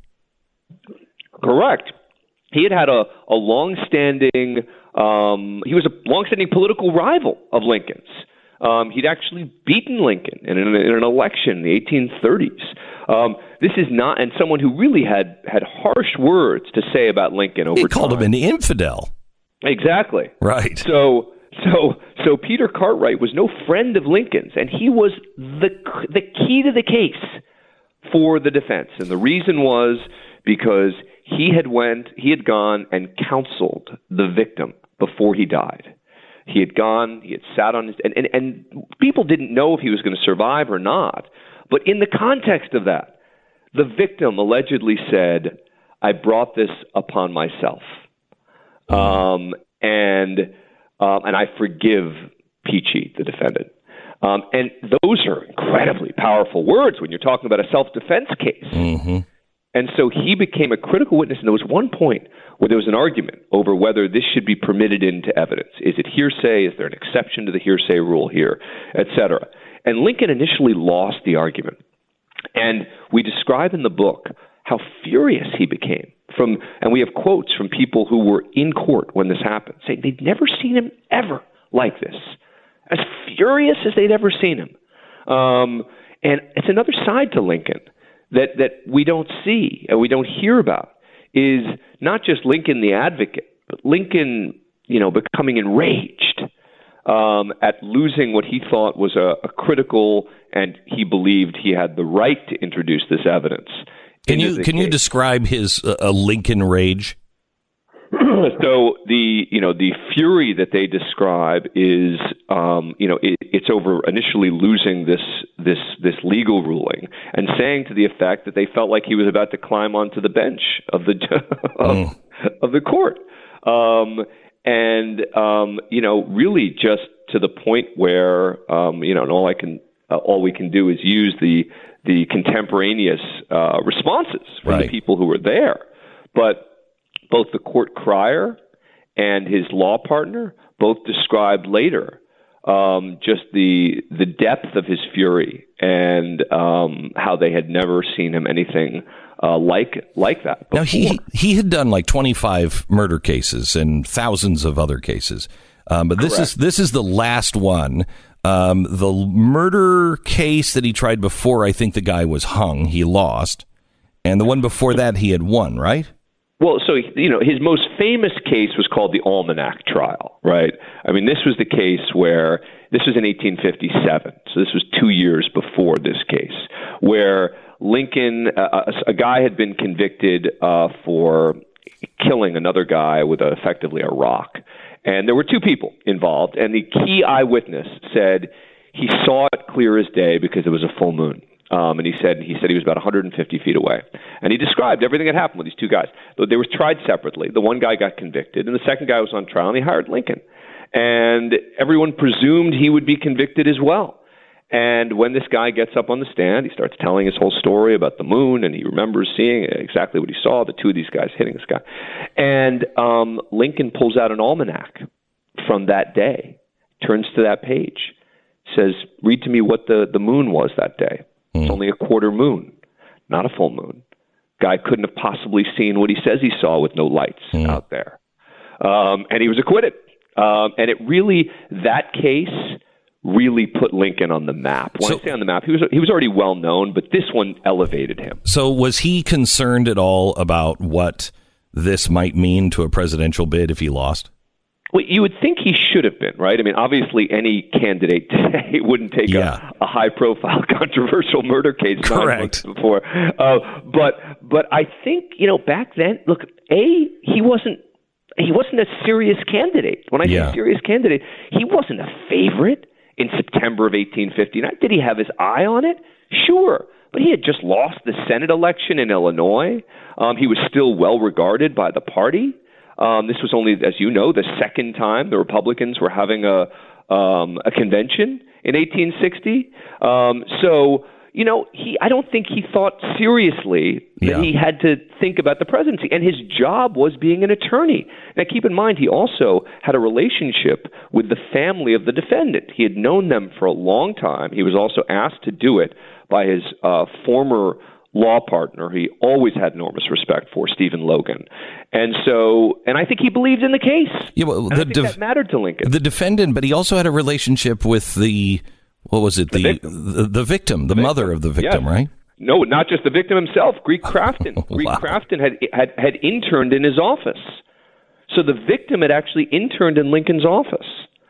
Correct. He had had a, a long-standing, um, he was a long-standing political rival of Lincoln's. Um, he'd actually beaten Lincoln in an, in an election in the eighteen thirties. Um, this is not, and someone who really had, had harsh words to say about Lincoln over time. He called time. him an infidel. Exactly. Right. So, so, so Peter Cartwright was no friend of Lincoln's, and he was the the key to the case for the defense. And the reason was because he had went, he had gone and counseled the victim before he died. He had gone, he had sat on his, and, and, and people didn't know if he was going to survive or not. But in the context of that, the victim allegedly said, I brought this upon myself. Um, and, um, and I forgive Peachy, the defendant. Um, and those are incredibly powerful words when you're talking about a self-defense case. Mm-hmm. And so he became a critical witness, and there was one point where there was an argument over whether this should be permitted into evidence. Is it hearsay? Is there an exception to the hearsay rule here, et cetera? And Lincoln initially lost the argument. And we describe in the book how furious he became. From, and we have quotes from people who were in court when this happened, saying they'd never seen him ever like this, as furious as they'd ever seen him. Um, and it's another side to Lincoln that that we don't see and we don't hear about, is not just Lincoln the advocate, but Lincoln, you know, becoming enraged um, at losing what he thought was a, a critical, and he believed he had the right to introduce this evidence. Can you can case. you describe his uh, a Lincoln rage? So the you know the fury that they describe is um, you know it, it's over initially losing this this this legal ruling and saying to the effect that they felt like he was about to climb onto the bench of the of, mm. of the court, um, and um, you know really just to the point where um, you know and all I can uh, all we can do is use the the contemporaneous uh, responses from right. the people who were there, but. Both the court crier and his law partner both described later um, just the the depth of his fury and um, how they had never seen him anything uh, like like that before. Now he he had done like twenty-five murder cases and thousands of other cases, um, but this Correct. is this is the last one. Um, the murder case that he tried before, I think the guy was hung. He lost, and the one before that he had won, right? Well, so, you know, his most famous case was called the Almanac trial, right? I mean, this was the case where, this was in eighteen fifty-seven, so this was two years before this case, where Lincoln, uh, a, a guy had been convicted uh, for killing another guy with a, effectively a rock. And there were two people involved, and the key eyewitness said he saw it clear as day because it was a full moon. Um, and he said he said he was about one hundred fifty feet away. And he described everything that happened with these two guys. They were tried separately. The one guy got convicted, and the second guy was on trial, and they hired Lincoln. And everyone presumed he would be convicted as well. And when this guy gets up on the stand, he starts telling his whole story about the moon, and he remembers seeing exactly what he saw, the two of these guys hitting this guy. And um, Lincoln pulls out an almanac from that day, turns to that page, says, read to me what the, the moon was that day. It's only a quarter moon, not a full moon. Guy couldn't have possibly seen what he says he saw with no lights mm. out there. Um, and he was acquitted. Um, and it really, that case really put Lincoln on the map. When so, I say on the map, he was he was already well known, but this one elevated him. So was he concerned at all about what this might mean to a presidential bid if he lost? Well, you would think he should have been, right? I mean, obviously, any candidate today wouldn't take yeah. a, a high-profile, controversial murder case nine Correct. months before. Uh, but, but I think, you know, back then, look, a he wasn't he wasn't a serious candidate. When I yeah. say serious candidate, he wasn't a favorite in September of eighteen fifty-nine. Did he have his eye on it? Sure. But he had just lost the Senate election in Illinois. Um, he was still well regarded by the party. Um, this was only, as you know, the second time the Republicans were having a um, a convention in eighteen sixty. Um, so, you know, he I don't think he thought seriously that yeah. he had to think about the presidency. And his job was being an attorney. Now, keep in mind, he also had a relationship with the family of the defendant. He had known them for a long time. He was also asked to do it by his uh, former law partner he always had enormous respect for, Stephen Logan. And so, and I think he believed in the case. Yeah, well, and the I think def- that mattered to Lincoln. The defendant, but he also had a relationship with the, what was it? The, the victim. The, the victim, the, the mother victim. of the victim, yes. right? No, not just the victim himself, Greek Crafton. Wow. Greek Crafton had, had, had interned in his office. So the victim had actually interned in Lincoln's office.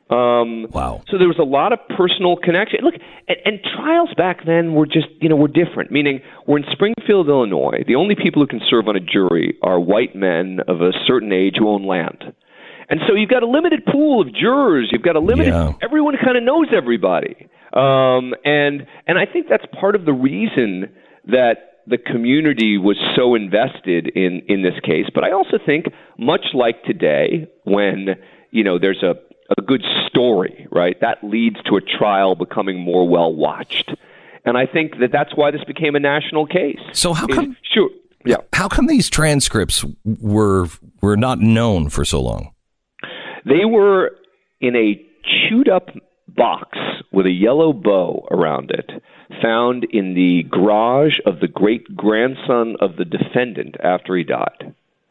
Um, wow. So there was a lot of personal connection. Look, and, and trials back then were just, you know, were different, meaning we're in Springfield, Illinois. The only people who can serve on a jury are white men of a certain age who own land. And so you've got a limited pool of jurors. You've got a limited, yeah. everyone kind of knows everybody. Um, and, and I think that's part of the reason that the community was so invested in, in this case. But I also think, much like today, when, you know, there's a, a good story, right, that leads to a trial becoming more well-watched. And I think that that's why this became a national case. So how come, Is, sure, yeah. how come these transcripts were were not known for so long? They were in a chewed-up box with a yellow bow around it, found in the garage of the great-grandson of the defendant after he died.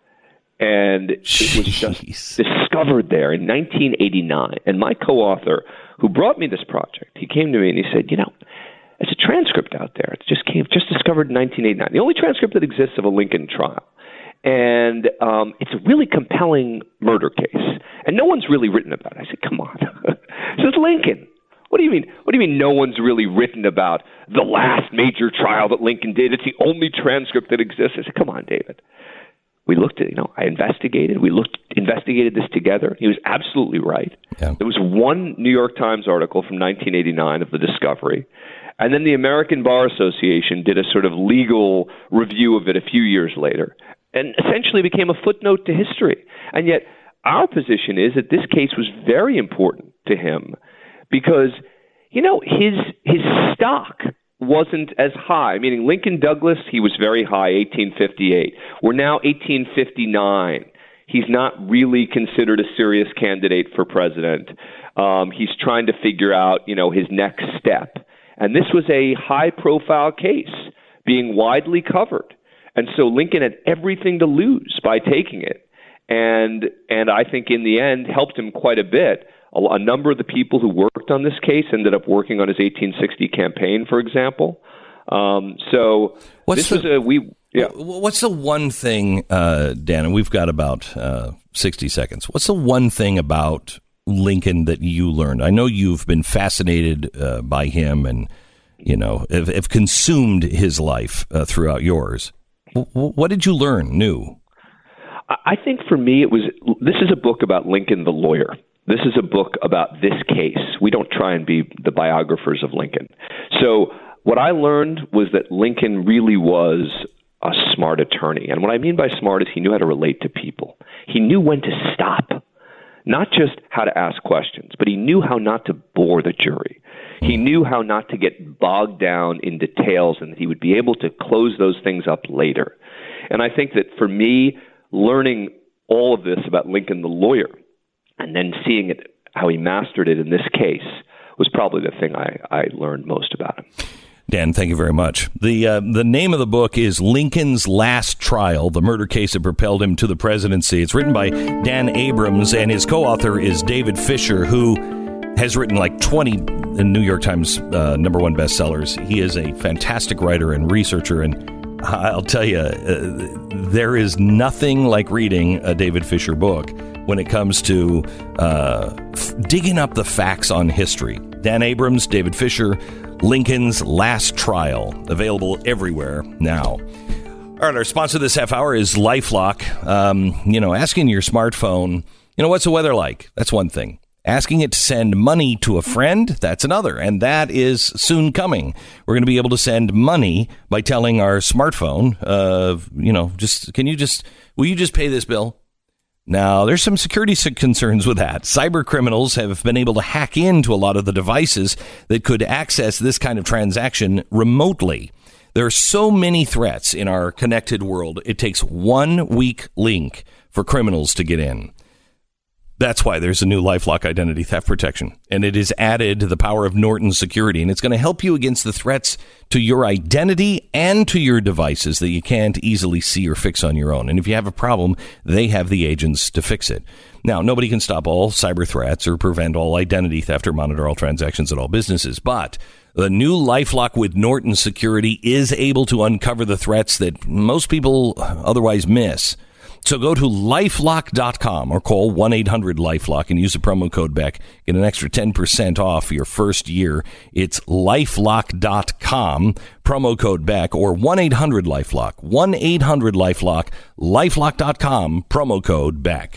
And it was just discovered there in nineteen eighty-nine. And my co-author, who brought me this project, he came to me and he said, you know, there's a transcript out there. It just came, just discovered in nineteen eighty-nine. The only transcript that exists of a Lincoln trial. And um, it's a really compelling murder case. And no one's really written about it. I said, come on. This is Lincoln. What do you mean? What do you mean no one's really written about the last major trial that Lincoln did? It's the only transcript that exists. I said, come on, David. We looked at, you know, I investigated. We looked, investigated this together. He was absolutely right. Yeah. There was one New York Times article from nineteen eighty-nine of the discovery. And then the American Bar Association did a sort of legal review of it a few years later, and essentially became a footnote to history. And yet our position is that this case was very important to him because, you know, his his stock wasn't as high, meaning Lincoln Douglas, he was very high, eighteen fifty-eight. We're now eighteen fifty-nine. He's not really considered a serious candidate for president. Um, he's trying to figure out, you know, his next step. And this was a high-profile case being widely covered. And so Lincoln had everything to lose by taking it. And and I think in the end helped him quite a bit. A, a number of the people who worked on this case ended up working on his eighteen sixty campaign, for example. Um, so what's this the, was a we. Yeah. What's the one thing, uh, Dan? And we've got about uh, sixty seconds. What's the one thing about Lincoln that you learned? I know you've been fascinated uh, by him, and you know have, have consumed his life uh, throughout yours. W- what did you learn new? I think for me, it was, this is a book about Lincoln the lawyer. This is a book about this case. We don't try and be the biographers of Lincoln. So what I learned was that Lincoln really was a smart attorney. And what I mean by smart is he knew how to relate to people. He knew when to stop, not just how to ask questions, but he knew how not to bore the jury. He knew how not to get bogged down in details, and that he would be able to close those things up later. And I think that for me, learning all of this about Lincoln the lawyer and then seeing it, how he mastered it in this case, was probably the thing I, I learned most about him. Dan, thank you very much. The uh, the name of the book is Lincoln's Last Trial, the murder case that propelled him to the presidency. It's written by Dan Abrams, and his co-author is David Fisher, who has written like twenty New York Times uh, number one bestsellers. He is a fantastic writer and researcher, and I'll tell you, uh, there is nothing like reading a David Fisher book when it comes to uh, f- digging up the facts on history. Dan Abrams, David Fisher, Lincoln's Last Trial, available everywhere now. All right, our sponsor this half hour is LifeLock. Um, you know, asking your smartphone, you know, what's the weather like? That's one thing. Asking it to send money to a friend, that's another. And that is soon coming. We're going to be able to send money by telling our smartphone, uh, you know, just, can you just, will you just pay this bill? Now, there's some security concerns with that. Cyber criminals have been able to hack into a lot of the devices that could access this kind of transaction remotely. There are so many threats in our connected world. It takes one weak link for criminals to get in. That's why there's a new LifeLock identity theft protection, and it is added to the power of Norton Security, and it's going to help you against the threats to your identity and to your devices that you can't easily see or fix on your own. And if you have a problem, they have the agents to fix it. Now, nobody can stop all cyber threats or prevent all identity theft or monitor all transactions at all businesses, but the new LifeLock with Norton Security is able to uncover the threats that most people otherwise miss. So go to lifelock dot com or call one eight hundred lifelock and use the promo code Beck. Get an extra ten percent off your first year. It's lifelock dot com, promo code Beck, or one eight hundred lifelock. one eight hundred lifelock, lifelock dot com, promo code Beck.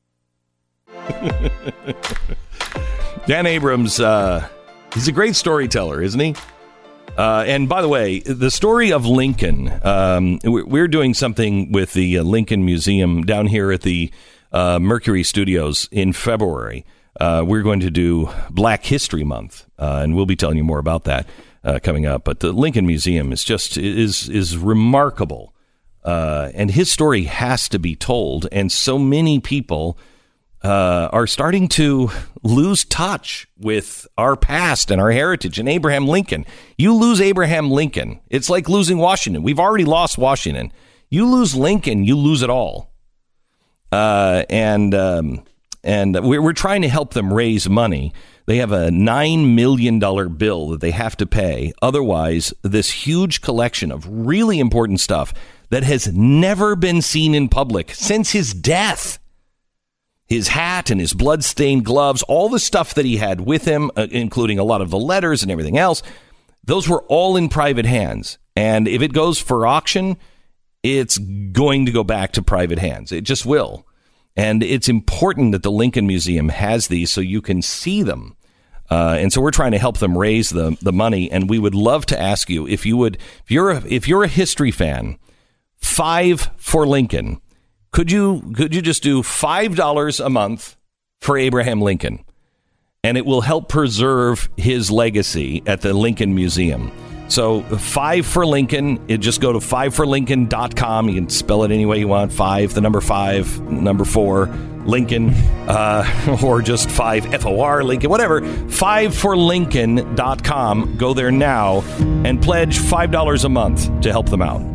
Dan Abrams, uh, he's a great storyteller, isn't he? Uh, and by the way, the story of Lincoln, um, we're doing something with the uh, Lincoln Museum down here at the uh, Mercury Studios in February. Uh, we're going to do Black History Month, uh, and we'll be telling you more about that uh, coming up. But the Lincoln Museum is just is is remarkable, uh, and his story has to be told. And so many people Uh, are starting to lose touch with our past and our heritage. And Abraham Lincoln, you lose Abraham Lincoln, it's like losing Washington. We've already lost Washington. You lose Lincoln, you lose it all. Uh, and um, and we're, we're trying to help them raise money. They have a nine million dollars bill that they have to pay. Otherwise, this huge collection of really important stuff that has never been seen in public since his death. His hat and his blood-stained gloves, all the stuff that he had with him, uh, including a lot of the letters and everything else, those were all in private hands. And if it goes for auction, it's going to go back to private hands. It just will. And it's important that the Lincoln Museum has these so you can see them. Uh, and so we're trying to help them raise the, the money. And we would love to ask you if you would, if you're a, if you're a history fan, five for Lincoln. Could you could you just do five dollars a month for Abraham Lincoln? And it will help preserve his legacy at the Lincoln Museum. So five for Lincoln, it just go to five for lincoln dot com. You can spell it any way you want. Five, the number five, number four, Lincoln, uh, or just five, F O R, Lincoln, whatever. five for lincoln dot com. Go there now and pledge five dollars a month to help them out.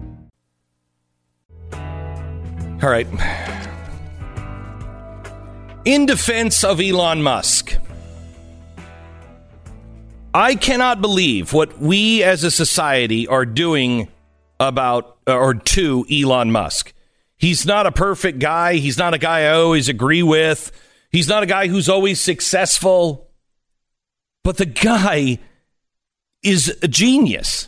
All right. In defense of Elon Musk, I cannot believe what we as a society are doing about or to Elon Musk. He's not a perfect guy. He's not a guy I always agree with. He's not a guy who's always successful. But the guy is a genius.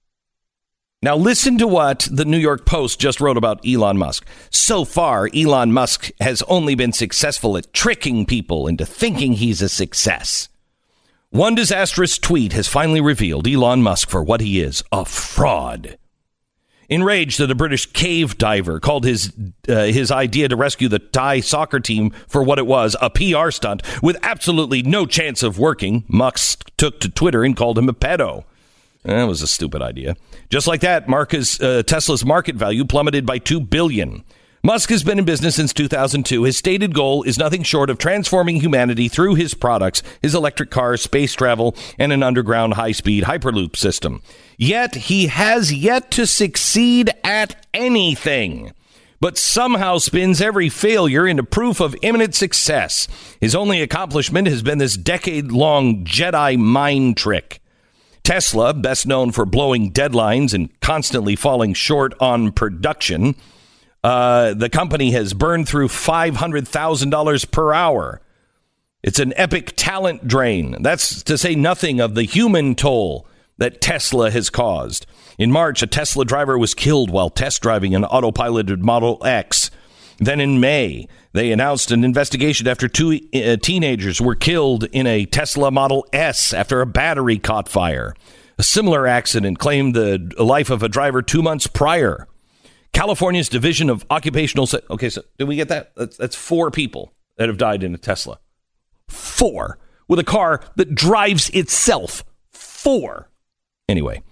Now, listen to what the New York Post just wrote about Elon Musk. So far, Elon Musk has only been successful at tricking people into thinking he's a success. One disastrous tweet has finally revealed Elon Musk for what he is, a fraud. Enraged that a British cave diver called his uh, his idea to rescue the Thai soccer team for what it was, a P R stunt with absolutely no chance of working, Musk took to Twitter and called him a pedo. That was a stupid idea. Just like that, Marcus, uh, Tesla's market value plummeted by two billion dollars. Musk has been in business since two thousand two. His stated goal is nothing short of transforming humanity through his products, his electric cars, space travel, and an underground high-speed Hyperloop system. Yet he has yet to succeed at anything, but somehow spins every failure into proof of imminent success. His only accomplishment has been this decade-long Jedi mind trick. Tesla, best known for blowing deadlines and constantly falling short on production, uh, the company has burned through five hundred thousand dollars per hour. It's an epic talent drain. That's to say nothing of the human toll that Tesla has caused. In March, a Tesla driver was killed while test driving an autopiloted Model X. Then in May, they announced an investigation after two uh, teenagers were killed in a Tesla Model S after a battery caught fire. A similar accident claimed the life of a driver two months prior. California's Division of Occupational... Se- okay, so did we get that? That's, that's four people that have died in a Tesla. Four. With a car that drives itself. Four. Anyway.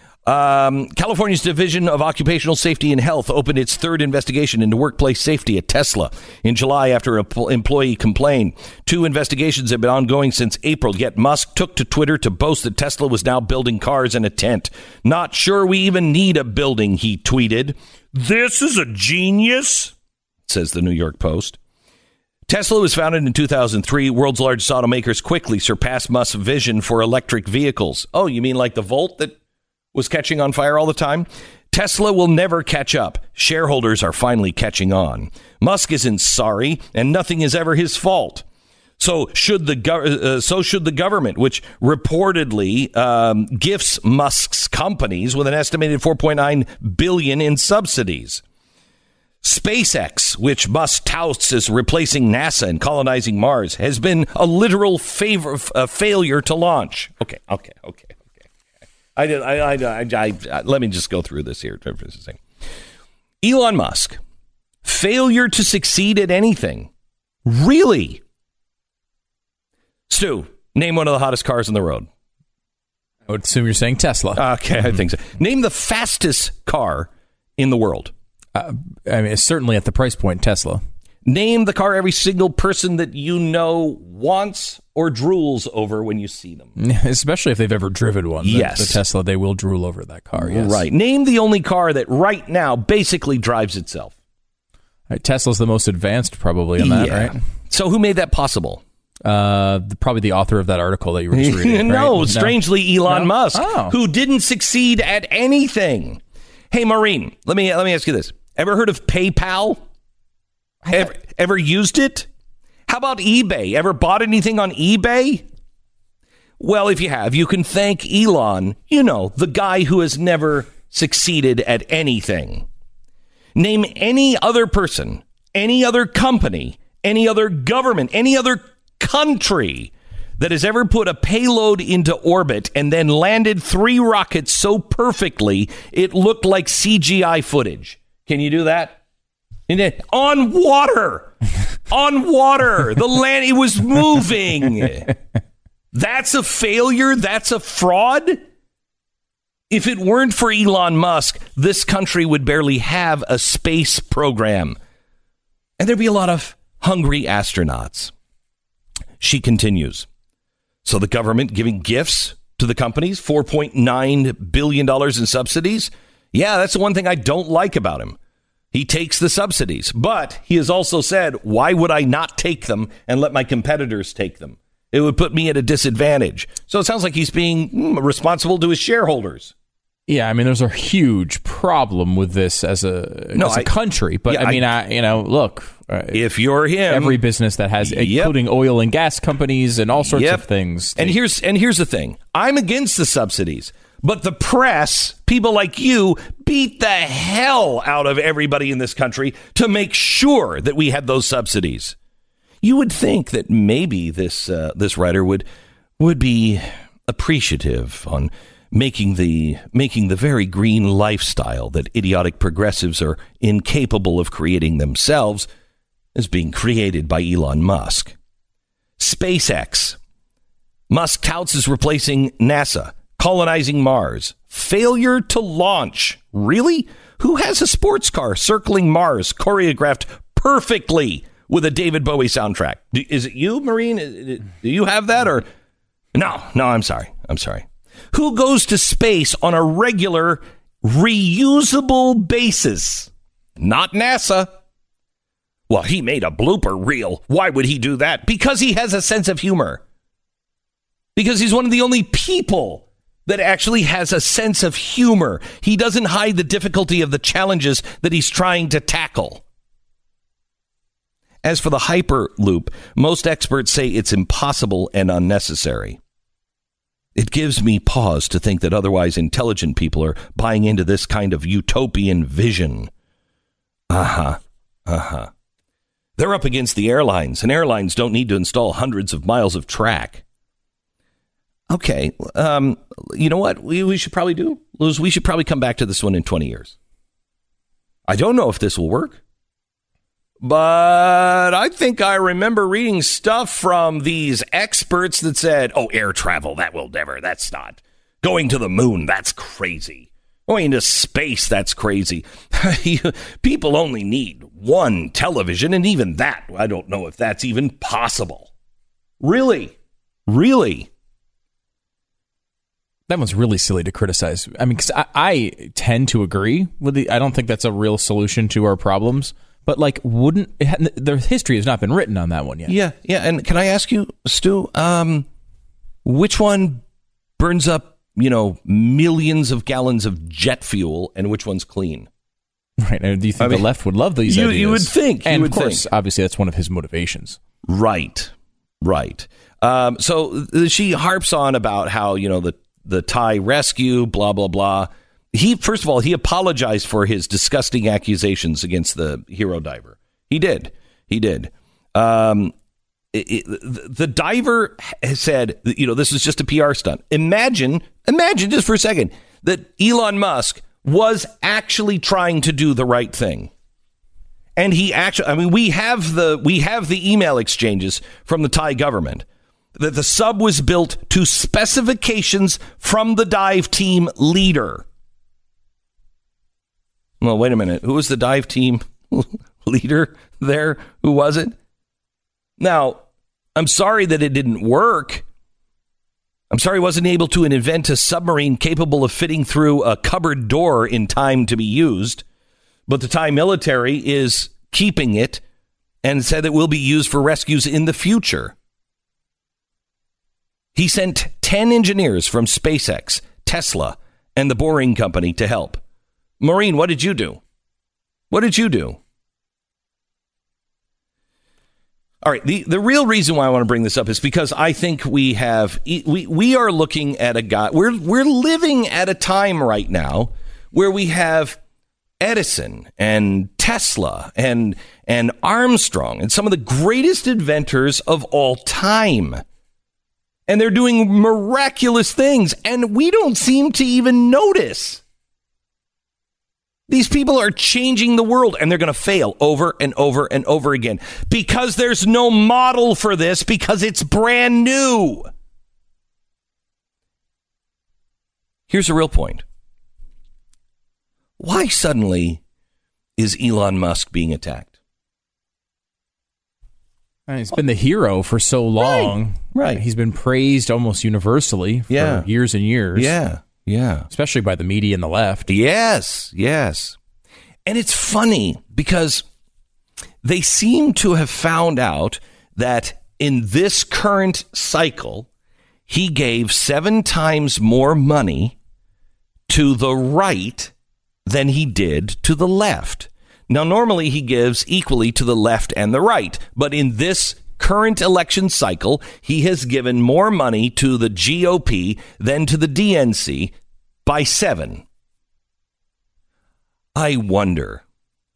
Um, California's Division of Occupational Safety and Health opened its third investigation into workplace safety at Tesla in July after an employee complained. Two investigations have been ongoing since April, yet Musk took to Twitter to boast that Tesla was now building cars in a tent. Not sure we even need a building, he tweeted. This is a genius, says the New York Post. Tesla was founded in two thousand three. World's largest automakers quickly surpassed Musk's vision for electric vehicles. Oh, you mean like the Volt that was catching on fire all the time? Tesla will never catch up. Shareholders are finally catching on. Musk isn't sorry, and nothing is ever his fault. So should the go- uh, so should the government, which reportedly um, gifts Musk's companies with an estimated four point nine billion dollars in subsidies. SpaceX, which Musk touts as replacing NASA and colonizing Mars, has been a literal favor, uh, failure to launch. Okay, okay, okay, okay. I did. I, I, I, I, I. Let me just go through this here. Elon Musk, failure to succeed at anything. Really? Stu, name one of the hottest cars on the road. I would assume you're saying Tesla. Okay, I think so. Name the fastest car in the world. Uh, I mean, it's certainly at the price point, Tesla. Name the car every single person that you know wants or drools over when you see them. Especially if they've ever driven one. The, yes. The Tesla, they will drool over that car, yes. Right. Name the only car that right now basically drives itself. Right, Tesla's the most advanced probably in that, yeah. right? So who made that possible? Uh, the, probably the author of that article that you were just reading. no, right? strangely, no? Elon no? Musk, oh. who didn't succeed at anything. Hey, Maureen, let me let me ask you this. Ever heard of PayPal? Ever, ever used it? How about eBay? Ever bought anything on eBay? Well, if you have, you can thank Elon, you know, the guy who has never succeeded at anything. Name any other person, any other company, any other government, any other country that has ever put a payload into orbit and then landed three rockets so perfectly it looked like C G I footage. Can you do that? On water. On water. The land, it was moving. That's a failure. That's a fraud. If it weren't for Elon Musk, this country would barely have a space program. And there'd be a lot of hungry astronauts. She continues. So the government giving gifts to the companies, four point nine billion dollars in subsidies. Yeah, that's the one thing I don't like about him. He takes the subsidies, but he has also said, why would I not take them and let my competitors take them? It would put me at a disadvantage. So it sounds like he's being mm, responsible to his shareholders. Yeah, I mean, there's a huge problem with this as a no, as a I, country. But yeah, I mean, I, I, you know, look, if you're him, every business that has, yep. including oil and gas companies and all sorts yep. of things. And here's and here's the thing: I'm against the subsidies, but the press, people like you, beat the hell out of everybody in this country to make sure that we had those subsidies. You would think that maybe this uh, this writer would would be appreciative on making the making the very green lifestyle that idiotic progressives are incapable of creating themselves is being created by Elon Musk. SpaceX. Musk touts as replacing NASA, colonizing Mars. Failure to launch. Really? Who has a sports car circling Mars choreographed perfectly with a David Bowie soundtrack? Is it you, Maureen? Do you have that? Or no, no, I'm sorry. I'm sorry. Who goes to space on a regular, reusable basis? Not NASA. Well, he made a blooper reel. Why would he do that? Because he has a sense of humor. Because he's one of the only people that actually has a sense of humor. He doesn't hide the difficulty of the challenges that he's trying to tackle. As for the Hyperloop, most experts say it's impossible and unnecessary. It gives me pause to think that otherwise intelligent people are buying into this kind of utopian vision. Uh-huh. Uh-huh. They're up against the airlines, and airlines don't need to install hundreds of miles of track. Okay, um, you know what we, we should probably do? Luz, we should probably come back to this one in twenty years. I don't know if this will work. But I think I remember reading stuff from these experts that said, oh, air travel, that will never, that's not. Going to the moon, that's crazy. Going to space, that's crazy. People only need one television, and even that, I don't know if that's even possible. Really? Really? That one's really silly to criticize. I mean, because I, I tend to agree with the, I don't think that's a real solution to our problems. But, like, wouldn't... It, the history has not been written on that one yet. Yeah, yeah. And can I ask you, Stu, um, which one burns up you know, millions of gallons of jet fuel and which one's clean? Right. And do you think I the mean, left would love these you, ideas? You would think. And you would of course, think. obviously, that's one of his motivations. Right. Right. Um, so she harps on about how, you know, the, the Thai rescue, blah, blah, blah. He, first of all, he apologized for his disgusting accusations against the hero diver. He did. He did. Um, it, it, the, the diver has said, you know, this is just a P R stunt. Imagine, imagine just for a second that Elon Musk was actually trying to do the right thing. And he actually, I mean, we have the we have the email exchanges from the Thai government that the sub was built to specifications from the dive team leader. Well, wait a minute. Who was the dive team leader there? Who was it? Now, I'm sorry that it didn't work. I'm sorry he wasn't able to invent a submarine capable of fitting through a cupboard door in time to be used. But the Thai military is keeping it and said it will be used for rescues in the future. He sent ten engineers from SpaceX, Tesla, and the Boring Company to help. Maureen, what did you do? What did you do? All right, the, the real reason why I want to bring this up is because I think we have we we are looking at a guy. We're we're living at a time right now where we have Edison and Tesla and and Armstrong and some of the greatest inventors of all time. And they're doing miraculous things, and we don't seem to even notice. These people are changing the world, and they're going to fail over and over and over again because there's no model for this, because it's brand new. Here's the real point. Why suddenly is Elon Musk being attacked? I mean, he's been the hero for so long. Right. right. He's been praised almost universally for yeah. years and years. Yeah. Yeah. Especially by the media and the left. Yes. Yes. And it's funny because they seem to have found out that in this current cycle, he gave seven times more money to the right than he did to the left. Now, normally he gives equally to the left and the right, but in this current election cycle, he has given more money to the G O P than to the D N C by seven. I wonder,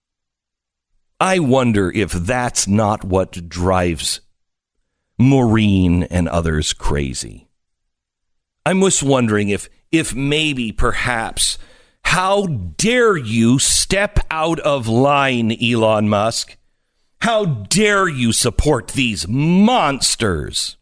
I wonder if that's not what drives Maureen and others crazy. I'm just wondering if, if maybe, perhaps, how dare you step out of line, Elon Musk? How dare you support these monsters?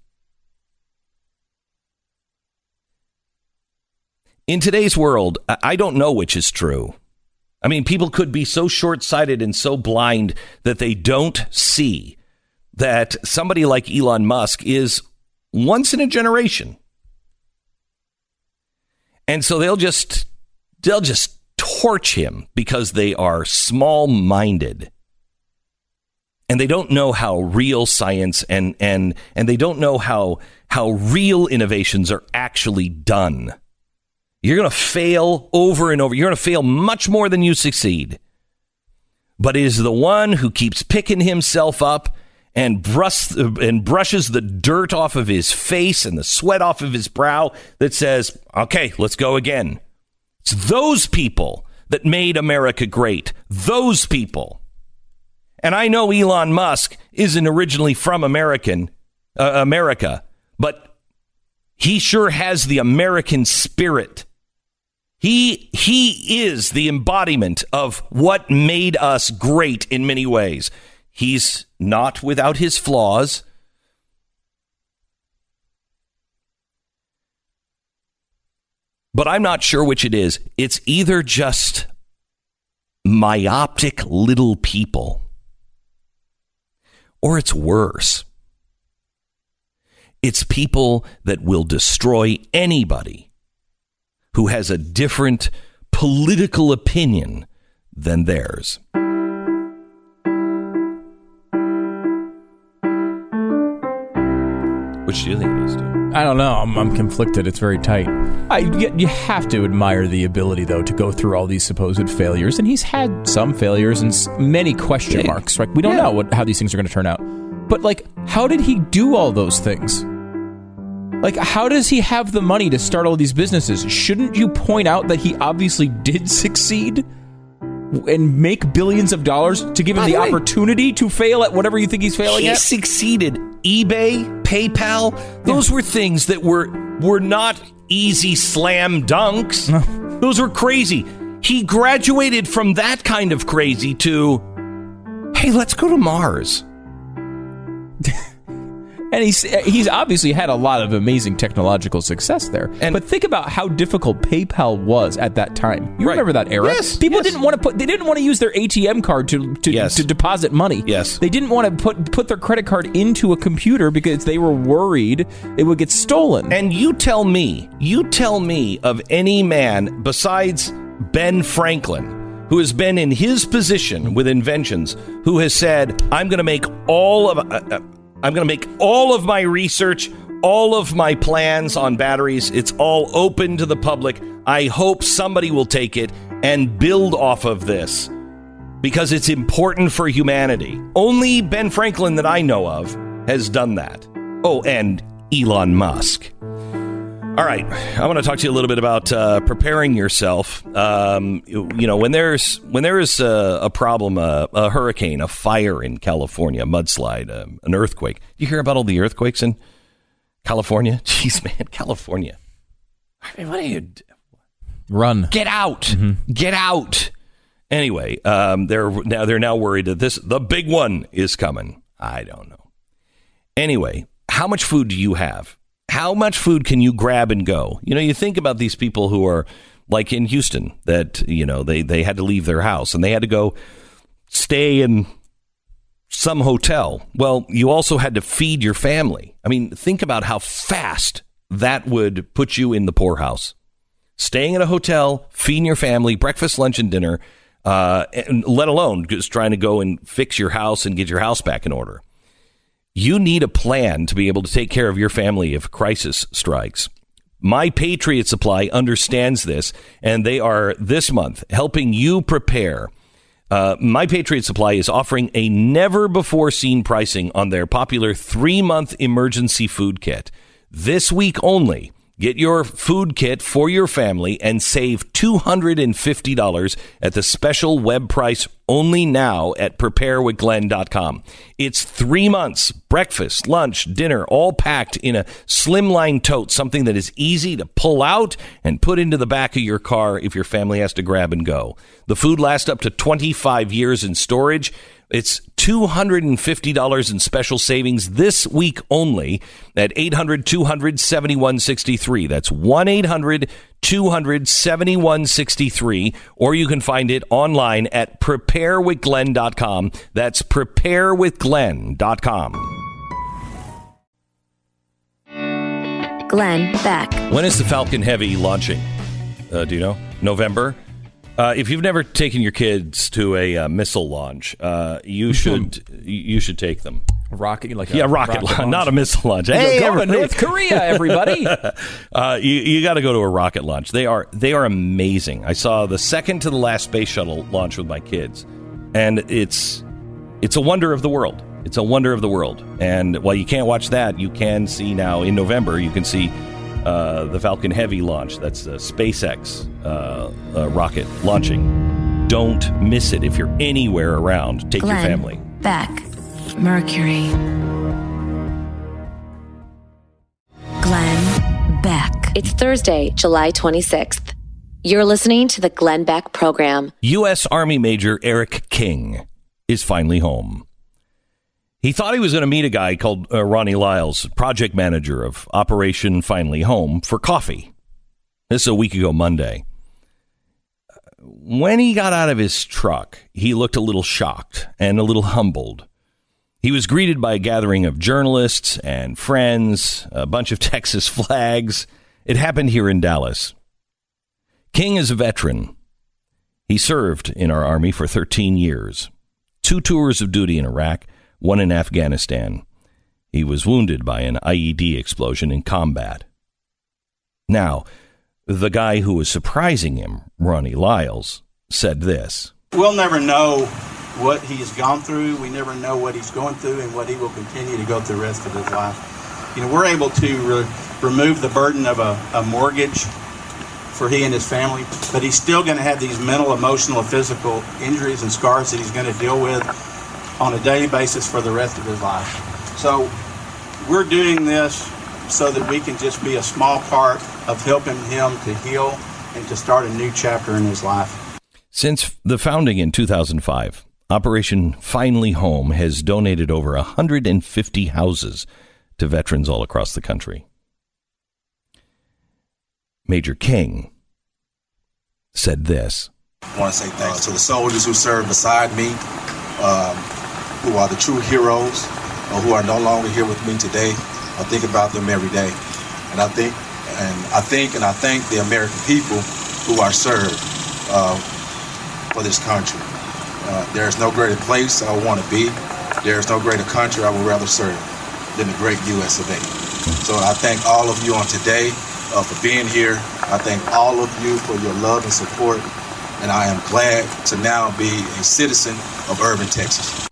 In today's world, I don't know which is true. I mean, people could be so short-sighted and so blind that they don't see that somebody like Elon Musk is once in a generation. And so they'll just they'll just torch him because they are small-minded. And they don't know how real science and and and they don't know how how real innovations are actually done. You're going to fail over and over. You're going to fail much more than you succeed. But it is the one who keeps picking himself up and brush, and brushes the dirt off of his face and the sweat off of his brow that says, okay, let's go again. It's those people that made America great. Those people. And I know Elon Musk isn't originally from American uh, America, but he sure has the American spirit. He he is the embodiment of what made us great in many ways. He's not without his flaws. But I'm not sure which it is. It's either just myopic little people, or it's worse. It's people that will destroy anybody who has a different political opinion than theirs. Which much do you think it is, dude? I don't know. I'm, I'm conflicted. It's very tight. I, you, you have to admire the ability, though, to go through all these supposed failures. And he's had some failures and s- many question Yeah. marks. Right? We don't Yeah. know what, how these things are going to turn out. But, like, how did he do all those things? Like, how does he have the money to start all these businesses? Shouldn't you point out that he obviously did succeed and make billions of dollars to give him By the the way- opportunity to fail at whatever you think he's failing He at? succeeded. eBay, PayPal, those were things that were were not easy slam dunks. Those were crazy. He graduated from that kind of crazy to, hey, let's go to Mars. And he's he's obviously had a lot of amazing technological success there. And- but think about how difficult PayPal was at that time. You Right. remember that era? Yes, People yes. didn't want to put they didn't want to use their A T M card to to, Yes. to deposit money. Yes. They didn't want to put put their credit card into a computer because they were worried it would get stolen. And you tell me, you tell me of any man besides Ben Franklin who has been in his position with inventions who has said, I'm going to make all of uh, uh, I'm going to make all of my research, all of my plans on batteries. It's all open to the public. I hope somebody will take it and build off of this because it's important for humanity. Only Ben Franklin that I know of has done that. Oh, and Elon Musk. All right, I want to talk to you a little bit about uh, preparing yourself. Um, you, you know, when there's when there is a, a problem, a, a hurricane, a fire in California, a mudslide, uh, an earthquake. You hear about all the earthquakes in California? Jeez, man, California. I mean, what do you do? Run. Get out! Mm-hmm. Get out! Anyway, um, they're now they're now worried that this the big one is coming. I don't know. Anyway, how much food do you have? How much food can you grab and go? You know, you think about these people who are like in Houston that, you know, they, they had to leave their house and they had to go stay in some hotel. Well, you also had to feed your family. I mean, think about how fast that would put you in the poorhouse. Staying at a hotel, feeding your family, breakfast, lunch, and dinner, uh, and let alone just trying to go and fix your house and get your house back in order. You need a plan to be able to take care of your family if crisis strikes. My Patriot Supply understands this, and they are this month helping you prepare. Uh, My Patriot Supply is offering a never-before-seen pricing on their popular three-month emergency food kit. This week only, get your food kit for your family and save two hundred fifty dollars at the special web price only now at prepare with glenn dot com. It's three months, breakfast, lunch, dinner, all packed in a slimline tote, something that is easy to pull out and put into the back of your car if your family has to grab and go. The food lasts up to twenty-five years in storage. It's two hundred fifty dollars in special savings this week only at eight hundred, two hundred, seventy-one sixty-three. That's one eight hundred, two hundred, seventy-one sixty-three. Or you can find it online at prepare with glenn dot com. That's prepare with glenn dot com. Glenn Beck. When is the Falcon Heavy launching? Uh, do you know? November? Uh, if you've never taken your kids to a uh, missile launch, uh, you should you should take them. Rocket, like a yeah, rocket, rocket launch, launch. not a missile launch. You're Hey, going to everybody. North Korea, everybody. uh, you you got to go to a rocket launch. They are they are amazing. I saw the second to the last space shuttle launch with my kids, and it's it's a wonder of the world. It's a wonder of the world. And while you can't watch that, you can see now in November. You can see uh, the Falcon Heavy launch. That's the SpaceX uh, uh, rocket launching. Don't miss it. If you're anywhere around, take Glenn your family. Beck. Mercury. Glenn Beck. It's Thursday, July twenty-sixth. You're listening to the Glenn Beck program. U S. Army Major Eric King is finally home. He thought he was going to meet a guy called uh, Ronnie Lyles, project manager of Operation Finally Home, for coffee. This is a week ago Monday. When he got out of his truck, he looked a little shocked and a little humbled. He was greeted by a gathering of journalists and friends, a bunch of Texas flags. It happened here in Dallas. King is a veteran. He served in our Army for thirteen years, two tours of duty in Iraq, one in Afghanistan. He was wounded by an I E D explosion in combat. Now, the guy who was surprising him, Ronnie Lyles, said this. We'll never know what he's gone through. We never know what he's going through and what he will continue to go through the rest of his life. You know, we're able to re- remove the burden of a, a mortgage for he and his family, but he's still going to have these mental, emotional, and physical injuries and scars that he's going to deal with on a daily basis for the rest of his life. So we're doing this so that we can just be a small part of helping him to heal and to start a new chapter in his life. Since the founding in two thousand five, Operation Finally Home has donated over one hundred fifty houses to veterans all across the country. Major King said this. I want to say thanks to the soldiers who serve beside me, um, who are the true heroes, or who are no longer here with me today. I think about them every day. And I think and I think and I thank the American people who are served uh, for this country. Uh, there is no greater place I want to be. There is no greater country I would rather serve than the great U S of A. So I thank all of you on today uh, for being here. I thank all of you for your love and support. And I am glad to now be a citizen of Irving, Texas.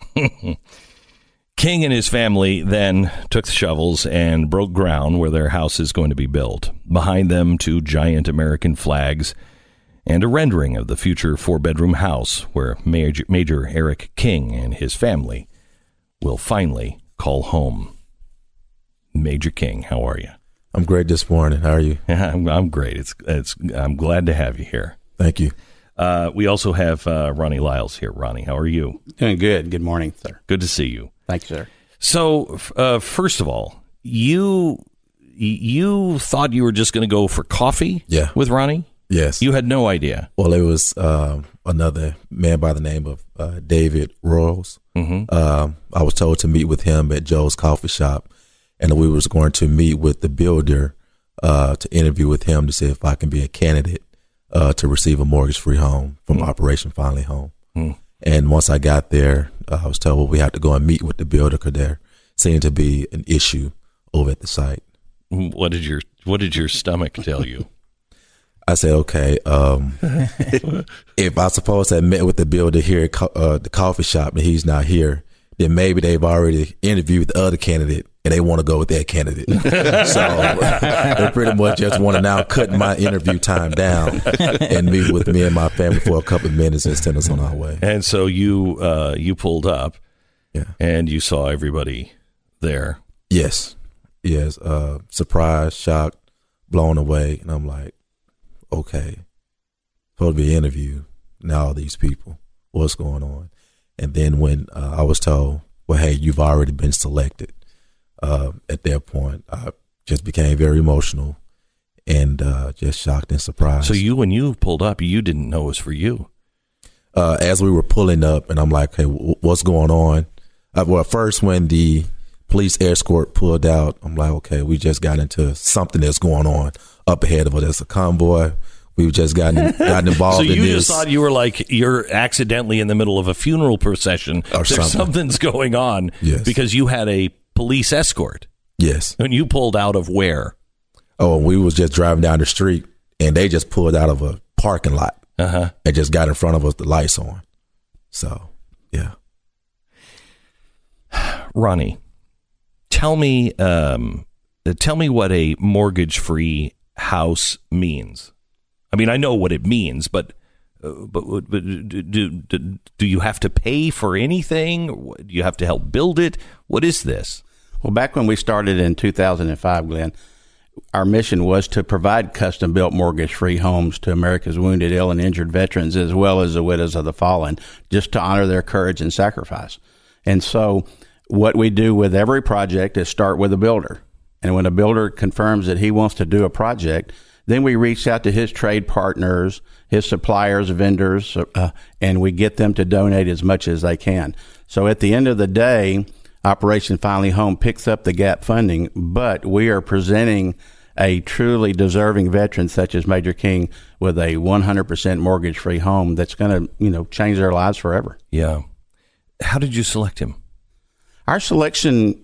King and his family then took the shovels and broke ground where their house is going to be built. Behind them, two giant American flags and a rendering of the future four-bedroom house where Major, Major Eric King and his family will finally call home. Major King, how are you? I'm great this morning. How are you? I'm, I'm great. It's it's. I'm glad to have you here. Thank you. Uh, we also have uh, Ronnie Lyles here. Ronnie, how are you? Doing good. Good morning, sir. Good to see you. Thank you, sir. So, uh, first of all, you you thought you were just going to go for coffee yeah. with Ronnie? Yes. You had no idea? Well, it was uh, another man by the name of uh, David Royals. Mm-hmm. Uh, I was told to meet with him at Joe's Coffee Shop, and we was going to meet with the builder uh, to interview with him to see if I can be a candidate uh, to receive a mortgage-free home from mm. Operation Finally Home. Mm. And once I got there, uh, I was told well, we had to go and meet with the builder because there seemed to be an issue over at the site. What did your What did your stomach tell you? I said, okay, um, if I suppose I met with the builder here at co- uh, the coffee shop and he's not here, then maybe they've already interviewed the other candidate and they want to go with that candidate. So they pretty much just want to now cut my interview time down and meet with me and my family for a couple of minutes and send us on our way. And so you uh, you pulled up yeah. and you saw everybody there. Yes. Yes. Uh, surprised, shocked, blown away. And I'm like, okay, supposed to be an interview. Now all these people, what's going on? And then when uh, I was told, well, hey, you've already been selected, uh, at that point, I just became very emotional and uh, just shocked and surprised. So you, when you pulled up, you didn't know it was for you. Uh, as we were pulling up, and I'm like, hey, w- what's going on? Uh, well, first when the police escort pulled out, I'm like, okay, we just got into something that's going on up ahead of us. There's a convoy. We've just gotten gotten involved so in this. So you just thought you were like, you're accidentally in the middle of a funeral procession. Or There's something. Something's going on. Yes. Because you had a police escort. Yes. And you pulled out of where? Oh, we was just driving down the street, and they just pulled out of a parking lot. Uh-huh. And just got in front of us, the lights on. So, yeah. Ronnie, tell me, um, tell me what a mortgage-free house means. I mean, I know what it means, but uh, but, but do, do do you have to pay for anything? Do you have to help build it? What is this? Well, back when we started in two thousand five, Glenn, our mission was to provide custom-built mortgage-free homes to America's wounded, ill, and injured veterans, as well as the widows of the fallen, just to honor their courage and sacrifice. And so what we do with every project is start with a builder. And when a builder confirms that he wants to do a project, then we reach out to his trade partners, his suppliers, vendors, uh, and we get them to donate as much as they can. So at the end of the day, Operation Finally Home picks up the gap funding, but we are presenting a truly deserving veteran such as Major King with a one hundred percent mortgage-free home that's going to, you know, change their lives forever. Yeah. How did you select him? Our selection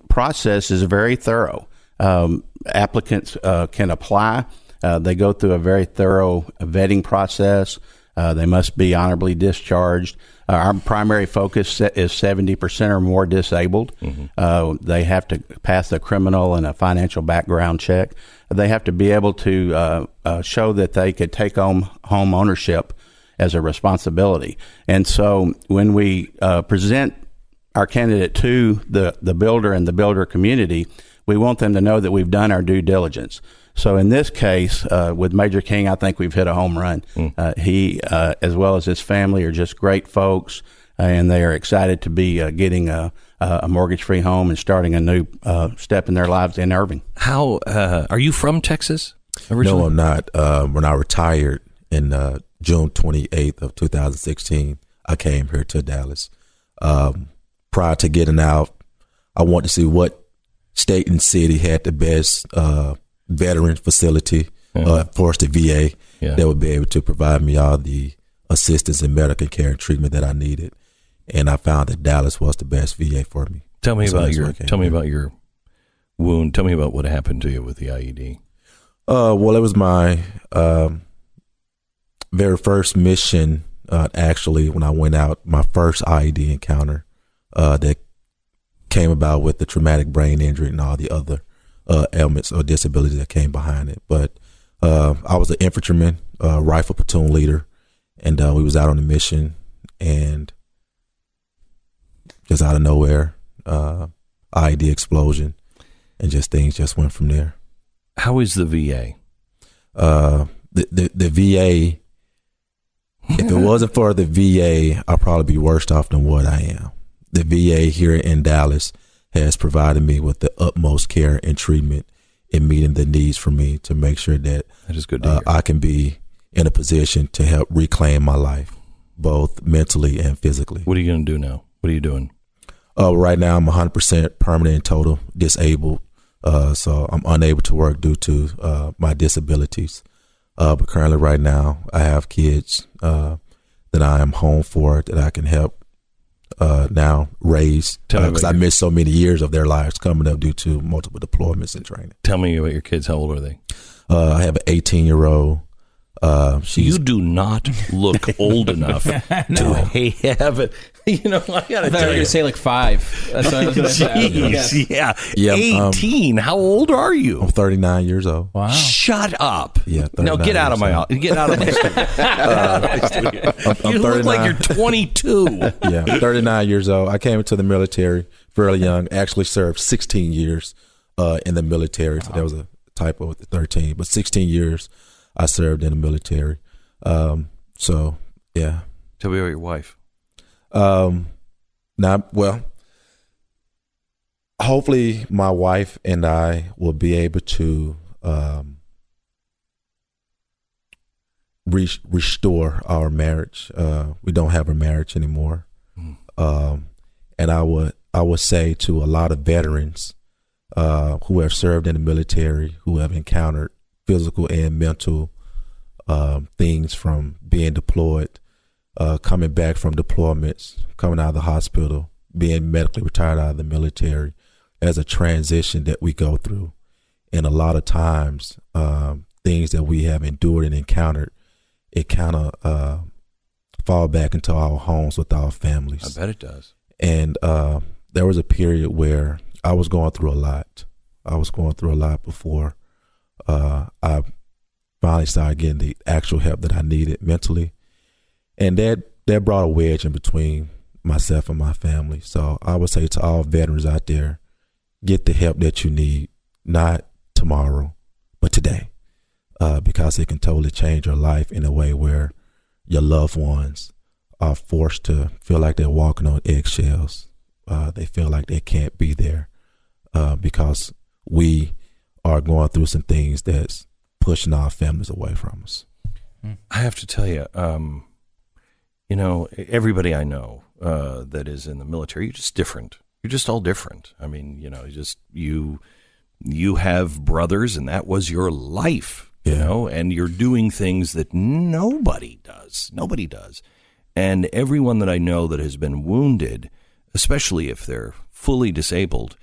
process is very thorough. Um, applicants uh, can apply. Uh, they go through a very thorough vetting process. Uh, they must be honorably discharged. Uh, our primary focus is seventy percent or more disabled. Mm-hmm. Uh, they have to pass a criminal and a financial background check. They have to be able to uh, uh, show that they could take home home ownership as a responsibility. And so when we uh, present our candidate to the, the builder and the builder community, we want them to know that we've done our due diligence. So in this case, uh, with Major King, I think we've hit a home run. Mm. Uh, he, uh, as well as his family, are just great folks, uh, and they are excited to be uh, getting a, a mortgage-free home and starting a new uh, step in their lives in Irving. How uh, are you from Texas originally? No, I'm not. Uh, when I retired in uh, June twenty-eighth of two thousand sixteen, I came here to Dallas. Um, prior to getting out, I wanted to see what state and city had the best uh, veteran facility, yeah. uh, of course, the V A, yeah. that would be able to provide me all the assistance and medical care and treatment that I needed. And I found that Dallas was the best V A for me. Tell me so about your tell here. me about your wound. Tell me about what happened to you with the I E D. Uh, well, it was my um, very first mission. Uh, actually, when I went out, my first I E D encounter uh, that came about with the traumatic brain injury and all the other uh, ailments or disabilities that came behind it. But uh, I was an infantryman, uh, rifle platoon leader, and uh, we was out on a mission, and just out of nowhere, uh, I E D explosion, and just things just went from there. How is the V A? Uh, the, the the V A. If it wasn't for the V A, I'd probably be worse off than what I am. The V A here in Dallas has provided me with the utmost care and treatment in meeting the needs for me to make sure that, that is good to uh, hear. I can be in a position to help reclaim my life, both mentally and physically. What are you going to do now? What are you doing? Uh, right now, I'm one hundred percent permanent and total disabled, uh, so I'm unable to work due to uh, my disabilities. Uh, but currently, right now, I have kids uh, that I am home for that I can help uh, now raise because uh, I missed so many years of their lives coming up due to multiple deployments and training. Tell me about your kids. How old are they? Uh, I have an eighteen-year-old. Uh, you do not look old enough no. to have it. You know, I gotta I thought you were going to say like five. That's what I was going to say. Yeah, yeah. eighteen. Um, How old are you? I'm thirty-nine years old. Wow. Shut up. Yeah. No, get out of my old. Get out of my studio. uh, I'm, I'm you look like you're twenty-two. Yeah, I'm thirty-nine years old. I came into the military fairly young. Actually served sixteen years uh, in the military. So that was a typo with the thirteen, but sixteen years. I served in the military. Um, so, yeah. Tell me about your wife. Um, not, well, hopefully my wife and I will be able to um, re- restore our marriage. Uh, we don't have a marriage anymore. Mm. Um, and I would, I would say to a lot of veterans uh, who have served in the military, who have encountered physical and mental um, things from being deployed, uh, coming back from deployments, coming out of the hospital, being medically retired out of the military, as a transition that we go through. And a lot of times, um, things that we have endured and encountered, it kind of uh, fall back into our homes with our families. I bet it does. And uh, there was a period where I was going through a lot. I was going through a lot before Uh, I finally started getting the actual help that I needed mentally. And that, that brought a wedge in between myself and my family. So I would say to all veterans out there, get the help that you need, not tomorrow, but today, uh, because it can totally change your life in a way where your loved ones are forced to feel like they're walking on eggshells. Uh, they feel like they can't be there uh, because we are going through some things that's pushing our families away from us. I have to tell you, um, you know, everybody I know uh, that is in the military, you're just different. You're just all different. I mean, you know, you just you you have brothers, and that was your life, you yeah. know, and you're doing things that nobody does. Nobody does. And everyone that I know that has been wounded, especially if they're fully disabled,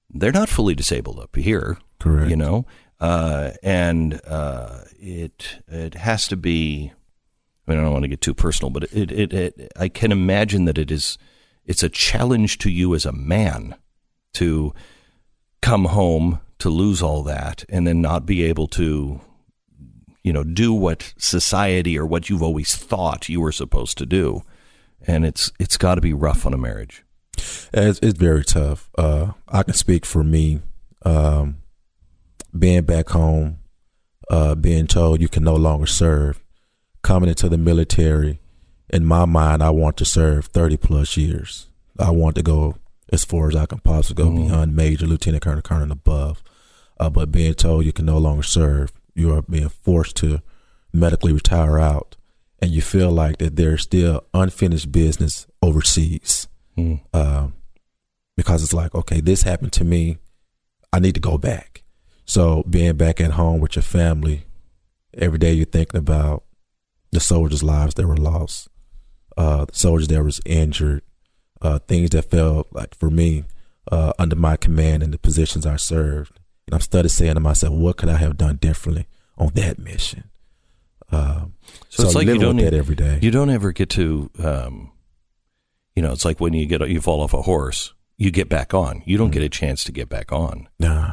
they're not fully disabled up here. Correct. You know, uh, and uh, it it has to be. I mean, I don't want to get too personal, but it, it it I can imagine that it is it's a challenge to you as a man to come home to lose all that and then not be able to, you know, do what society or what you've always thought you were supposed to do. And it's it's got to be rough on a marriage. It's, it's very tough. Uh, I can speak for me. Um, being back home, uh, being told you can no longer serve, coming into the military, in my mind, I want to serve thirty plus years. I want to go as far as I can possibly go, mm-hmm. beyond major, lieutenant colonel, colonel, and above. Uh, but being told you can no longer serve, you are being forced to medically retire out, and you feel like that there's still unfinished business overseas. Mm. Um, because it's like, okay, this happened to me. I need to go back. So being back at home with your family, every day you're thinking about the soldiers' lives that were lost, uh, the soldiers that was injured, uh, things that felt like, for me, uh, under my command and the positions I served. And I'm started saying to myself, what could I have done differently on that mission? Um, so, so it's like you don't with that every day. You don't ever get to, um, you know, it's like when you get you fall off a horse, you get back on. You don't mm. get a chance to get back on. No,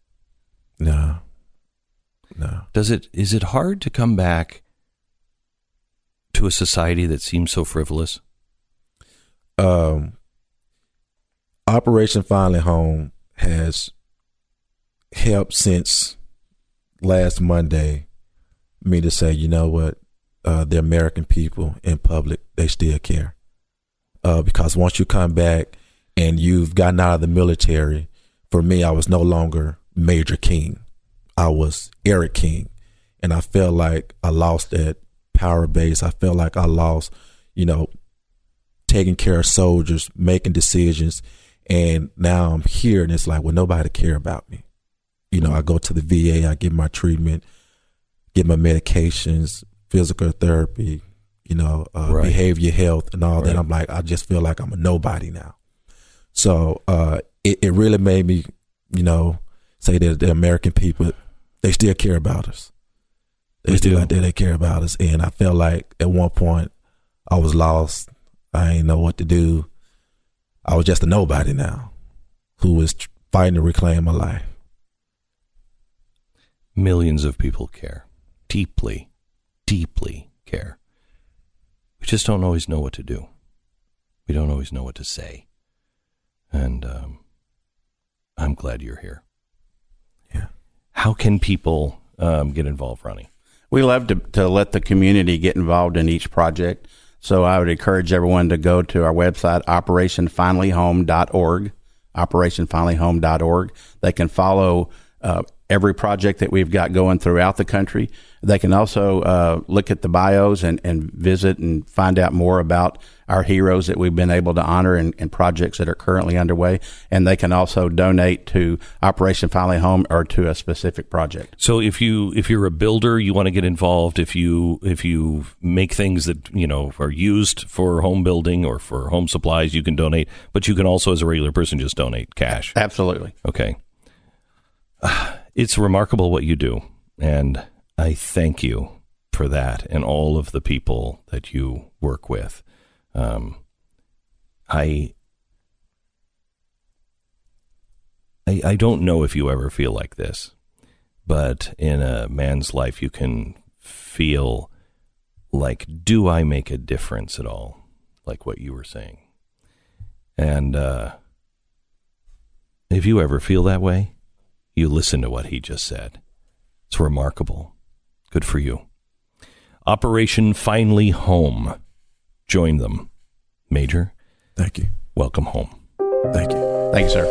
no, no. Does it? Is it hard to come back to a society that seems so frivolous? Um, Operation Finally Home has helped since last Monday me to say, you know what, uh, the American people in public, they still care. Uh, because once you come back and you've gotten out of the military, for me, I was no longer Major King. I was Eric King. And I felt like I lost that power base. I felt like I lost, you know, taking care of soldiers, making decisions. And now I'm here and it's like, well, nobody care about me. You know, I go to the V A, I get my treatment, get my medications, physical therapy, you know, uh, right. behavior health and all right. that. I'm like, I just feel like I'm a nobody now. So uh, it, it really made me, you know, say that the American people, they still care about us. They we still do. out there, they care about us. And I felt like at one point I was lost. I didn't know what to do. I was just a nobody now who was fighting to reclaim my life. Millions of people care. Deeply, deeply care. We just don't always know what to do. We don't always know what to say. And um, I'm glad you're here. Yeah. How can people um, get involved, Ronnie? We love to, to let the community get involved in each project. So I would encourage everyone to go to our website, operation finally home dot org, operation finally home dot org. They can follow uh, every project that we've got going throughout the country. They can also uh, look at the bios and, and visit and find out more about our heroes that we've been able to honor and, and projects that are currently underway. And they can also donate to Operation Finally Home or to a specific project. So if you if you're a builder, you want to get involved. If you if you make things that you know are used for home building or for home supplies, you can donate. But you can also, as a regular person, just donate cash. Absolutely. Okay. Uh, it's remarkable what you do, and I thank you for that and all of the people that you work with. Um, I, I, I don't know if you ever feel like this, but in a man's life, you can feel like, do I make a difference at all? Like what you were saying. And, uh, if you ever feel that way, you listen to what he just said. It's remarkable. Good for you. Operation Finally Home. Join them. Major. Thank you. Welcome home. Thank you. Thank you, sir.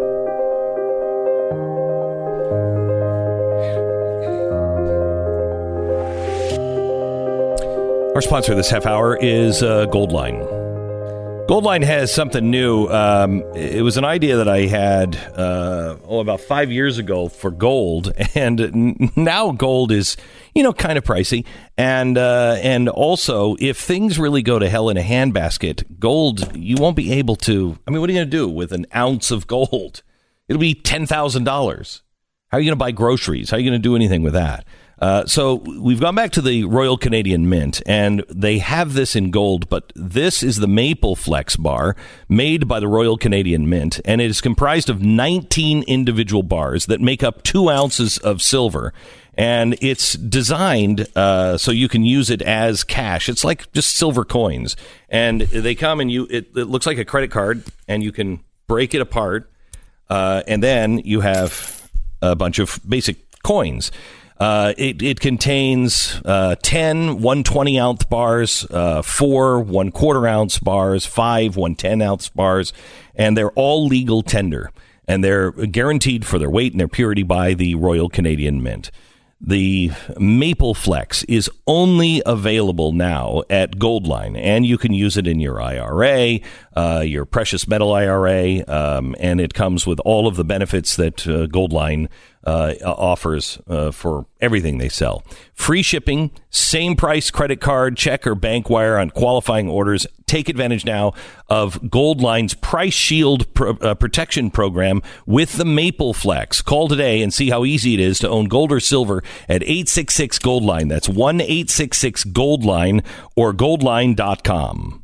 Our sponsor this half hour is uh, Goldline. Goldline has something new. Um, it was an idea that I had uh, oh about five years ago for gold, and n- now gold is you know kind of pricey, and uh, and also if things really go to hell in a handbasket, gold you won't be able to. I mean, what are you going to do with an ounce of gold? It'll be ten thousand dollars. How are you going to buy groceries? How are you going to do anything with that? Uh, so we've gone back to the Royal Canadian Mint, and they have this in gold, but this is the Maple Flex bar made by the Royal Canadian Mint, and it is comprised of nineteen individual bars that make up two ounces of silver, and it's designed uh, so you can use it as cash. It's like just silver coins, and they come and you. It, it looks like a credit card, and you can break it apart, uh, and then you have a bunch of basic coins. Uh, it, it contains uh, ten one twenty ounce bars, uh, four one quarter ounce bars, five one ten ounce bars, and they're all legal tender, and they're guaranteed for their weight and their purity by the Royal Canadian Mint. The Maple Flex is only available now at Goldline, and you can use it in your I R A, uh, your precious metal I R A, um, and it comes with all of the benefits that uh, Goldline uh, offers uh, for everything they sell. Free shipping, same price credit card, check, or bank wire on qualifying orders. Take advantage now of Goldline's Price Shield pro- uh, protection program with the Maple Flex. Call today and see how easy it is to own gold or silver at eight six six Goldline. That's one eight six six Goldline or goldline dot com.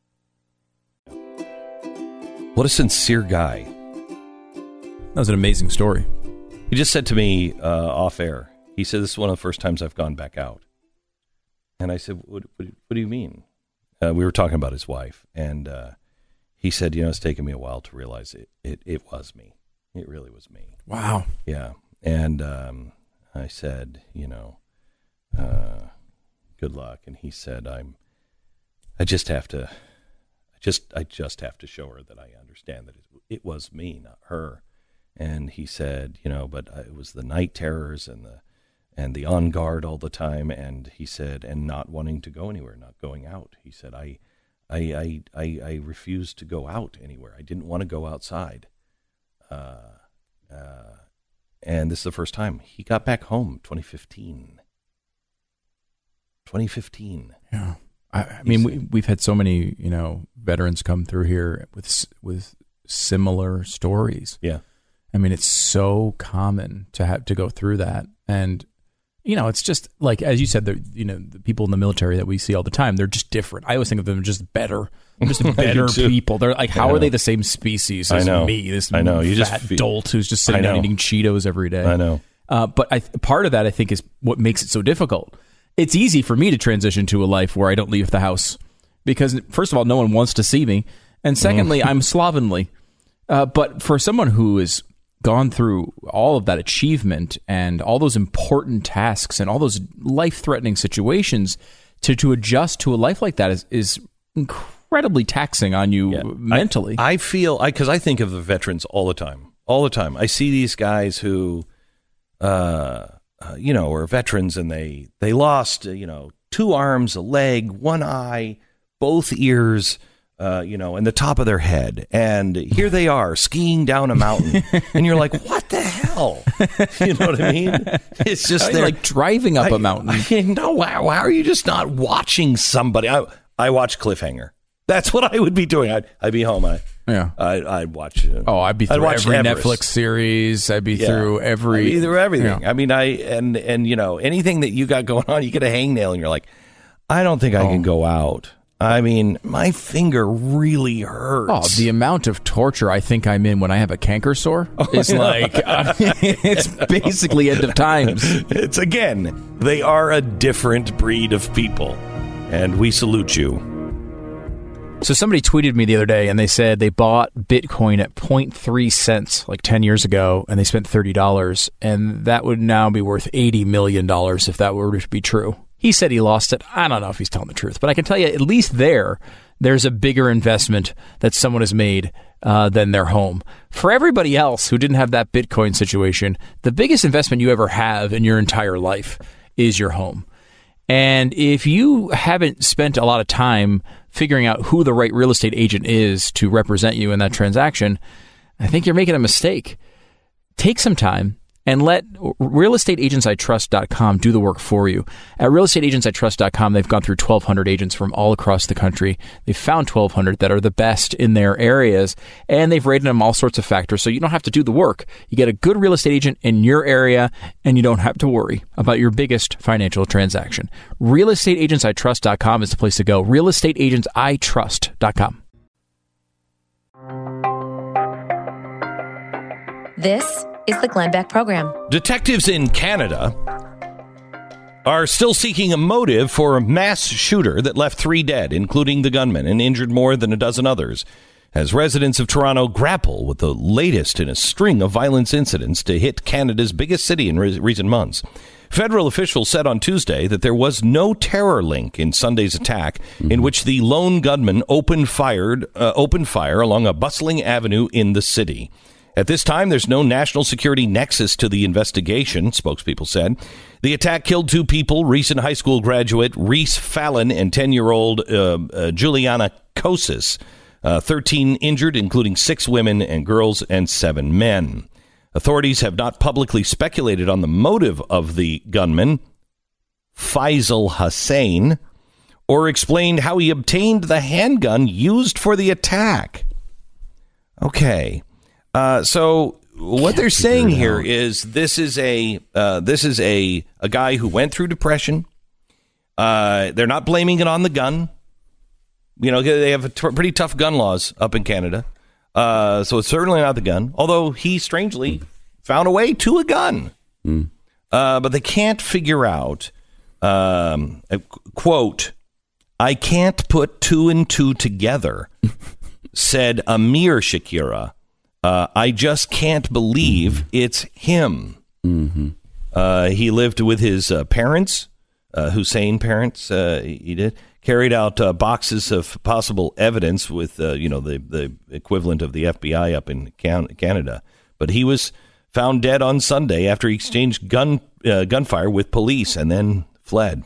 What a sincere guy. That was an amazing story. He just said to me uh, off air, he said, this is one of the first times I've gone back out. And I said, what, what, what do you mean? Uh, we were talking about his wife, and uh, he said, you know, it's taken me a while to realize it, it, it was me. It really was me. Wow. Yeah. And um, I said, you know, uh, good luck. And he said, I'm, I just have to, I just, I just have to show her that I understand that it, it was me, not her. And he said, you know, but it was the night terrors and the and the on guard all the time. And he said, and not wanting to go anywhere, not going out. He said, I, I, I, I, I refused to go out anywhere. I didn't want to go outside. Uh, uh, and this is the first time he got back home. twenty fifteen twenty fifteen Yeah, I, I mean, we, we've had so many, you know, veterans come through here with with similar stories. Yeah. I mean, it's so common to have to go through that. And, you know, it's just like, as you said, the you know, the people in the military that we see all the time, they're just different. I always think of them as just better, they're just better people. They're like, how are they the same species as I know. me, this I know. You fat just feel, dolt who's just sitting down eating Cheetos every day? I know. Uh, but I, part of that, I think, is what makes it so difficult. It's easy for me to transition to a life where I don't leave the house because, first of all, no one wants to see me. And secondly, I'm slovenly. Uh, but for someone who is gone through all of that achievement and all those important tasks and all those life-threatening situations, to to adjust to a life like that is, is incredibly taxing on you yeah. mentally. I, I feel, I because I think of the veterans all the time, all the time. I see these guys who, uh, uh, you know, are veterans and they, they lost, uh, you know, two arms, a leg, one eye, both ears, Uh, you know, and the top of their head. And here they are skiing down a mountain. And you're like, what the hell? You know what I mean? It's just they're like driving up I, a mountain. I, no, why, why are you just not watching somebody? I, I watch Cliffhanger. That's what I would be doing. I'd, I'd be home. I, yeah. I, I'd watch. Uh, oh, I'd be through I'd every Everest. Netflix series. I'd be yeah. through every. I'd be through everything. Yeah. I mean, I, and, and, you know, anything that you got going on, you get a hangnail and you're like, I don't think I oh. can go out. I mean, my finger really hurts. Oh, the amount of torture I think I'm in when I have a canker sore is like, uh, it's basically end of times. It's, again, they are a different breed of people, and we salute you. So somebody tweeted me the other day, and they said they bought Bitcoin at zero point three cents like ten years ago, and they spent thirty dollars, and that would now be worth eighty million dollars if that were to be true. He said he lost it. I don't know if he's telling the truth, but I can tell you at least there, there's a bigger investment that someone has made uh, than their home. For everybody else who didn't have that Bitcoin situation, the biggest investment you ever have in your entire life is your home. And if you haven't spent a lot of time figuring out who the right real estate agent is to represent you in that transaction, I think you're making a mistake. Take some time and let real estate agents I trust dot com do the work for you. At real estate agents I trust dot com, they've gone through twelve hundred agents from all across the country. They've found twelve hundred that are the best in their areas, and they've rated them all sorts of factors, so you don't have to do the work. You get a good real estate agent in your area, and you don't have to worry about your biggest financial transaction. real estate agents I trust dot com is the place to go. real estate agents I trust dot com. This is the Glenn Beck Program. Detectives in Canada are still seeking a motive for a mass shooter that left three dead, including the gunman, and injured more than a dozen others, as residents of Toronto grapple with the latest in a string of violence incidents to hit Canada's biggest city in re- recent months. Federal officials said on Tuesday that there was no terror link in Sunday's attack, mm-hmm. in which the lone gunman opened fired uh, opened fire along a bustling avenue in the city. At this time, there's no national security nexus to the investigation, spokespeople said. The attack killed two people, recent high school graduate Reese Fallon and ten-year-old uh, uh, Juliana Kosis. Uh, thirteen injured, including six women and girls and seven men. Authorities have not publicly speculated on the motive of the gunman, Faisal Hussein, or explained how he obtained the handgun used for the attack. Okay. Uh, so what they're saying here is this is a uh, this is a a guy who went through depression. Uh, they're not blaming it on the gun. You know, they have a t- pretty tough gun laws up in Canada. Uh, so it's certainly not the gun, although he strangely mm. found a way to a gun. Mm. Uh, but they can't figure out, um, a, quote, "I can't put two and two together," said Amir Shakira. Uh, I just can't believe mm-hmm. it's him. Mm-hmm. Uh, he lived with his uh, parents, uh, Hussein parents. Uh, he did carried out uh, boxes of possible evidence with, uh, you know, the, the equivalent of the F B I up in Can- Canada. But he was found dead on Sunday after he exchanged gun uh, gunfire with police and then fled.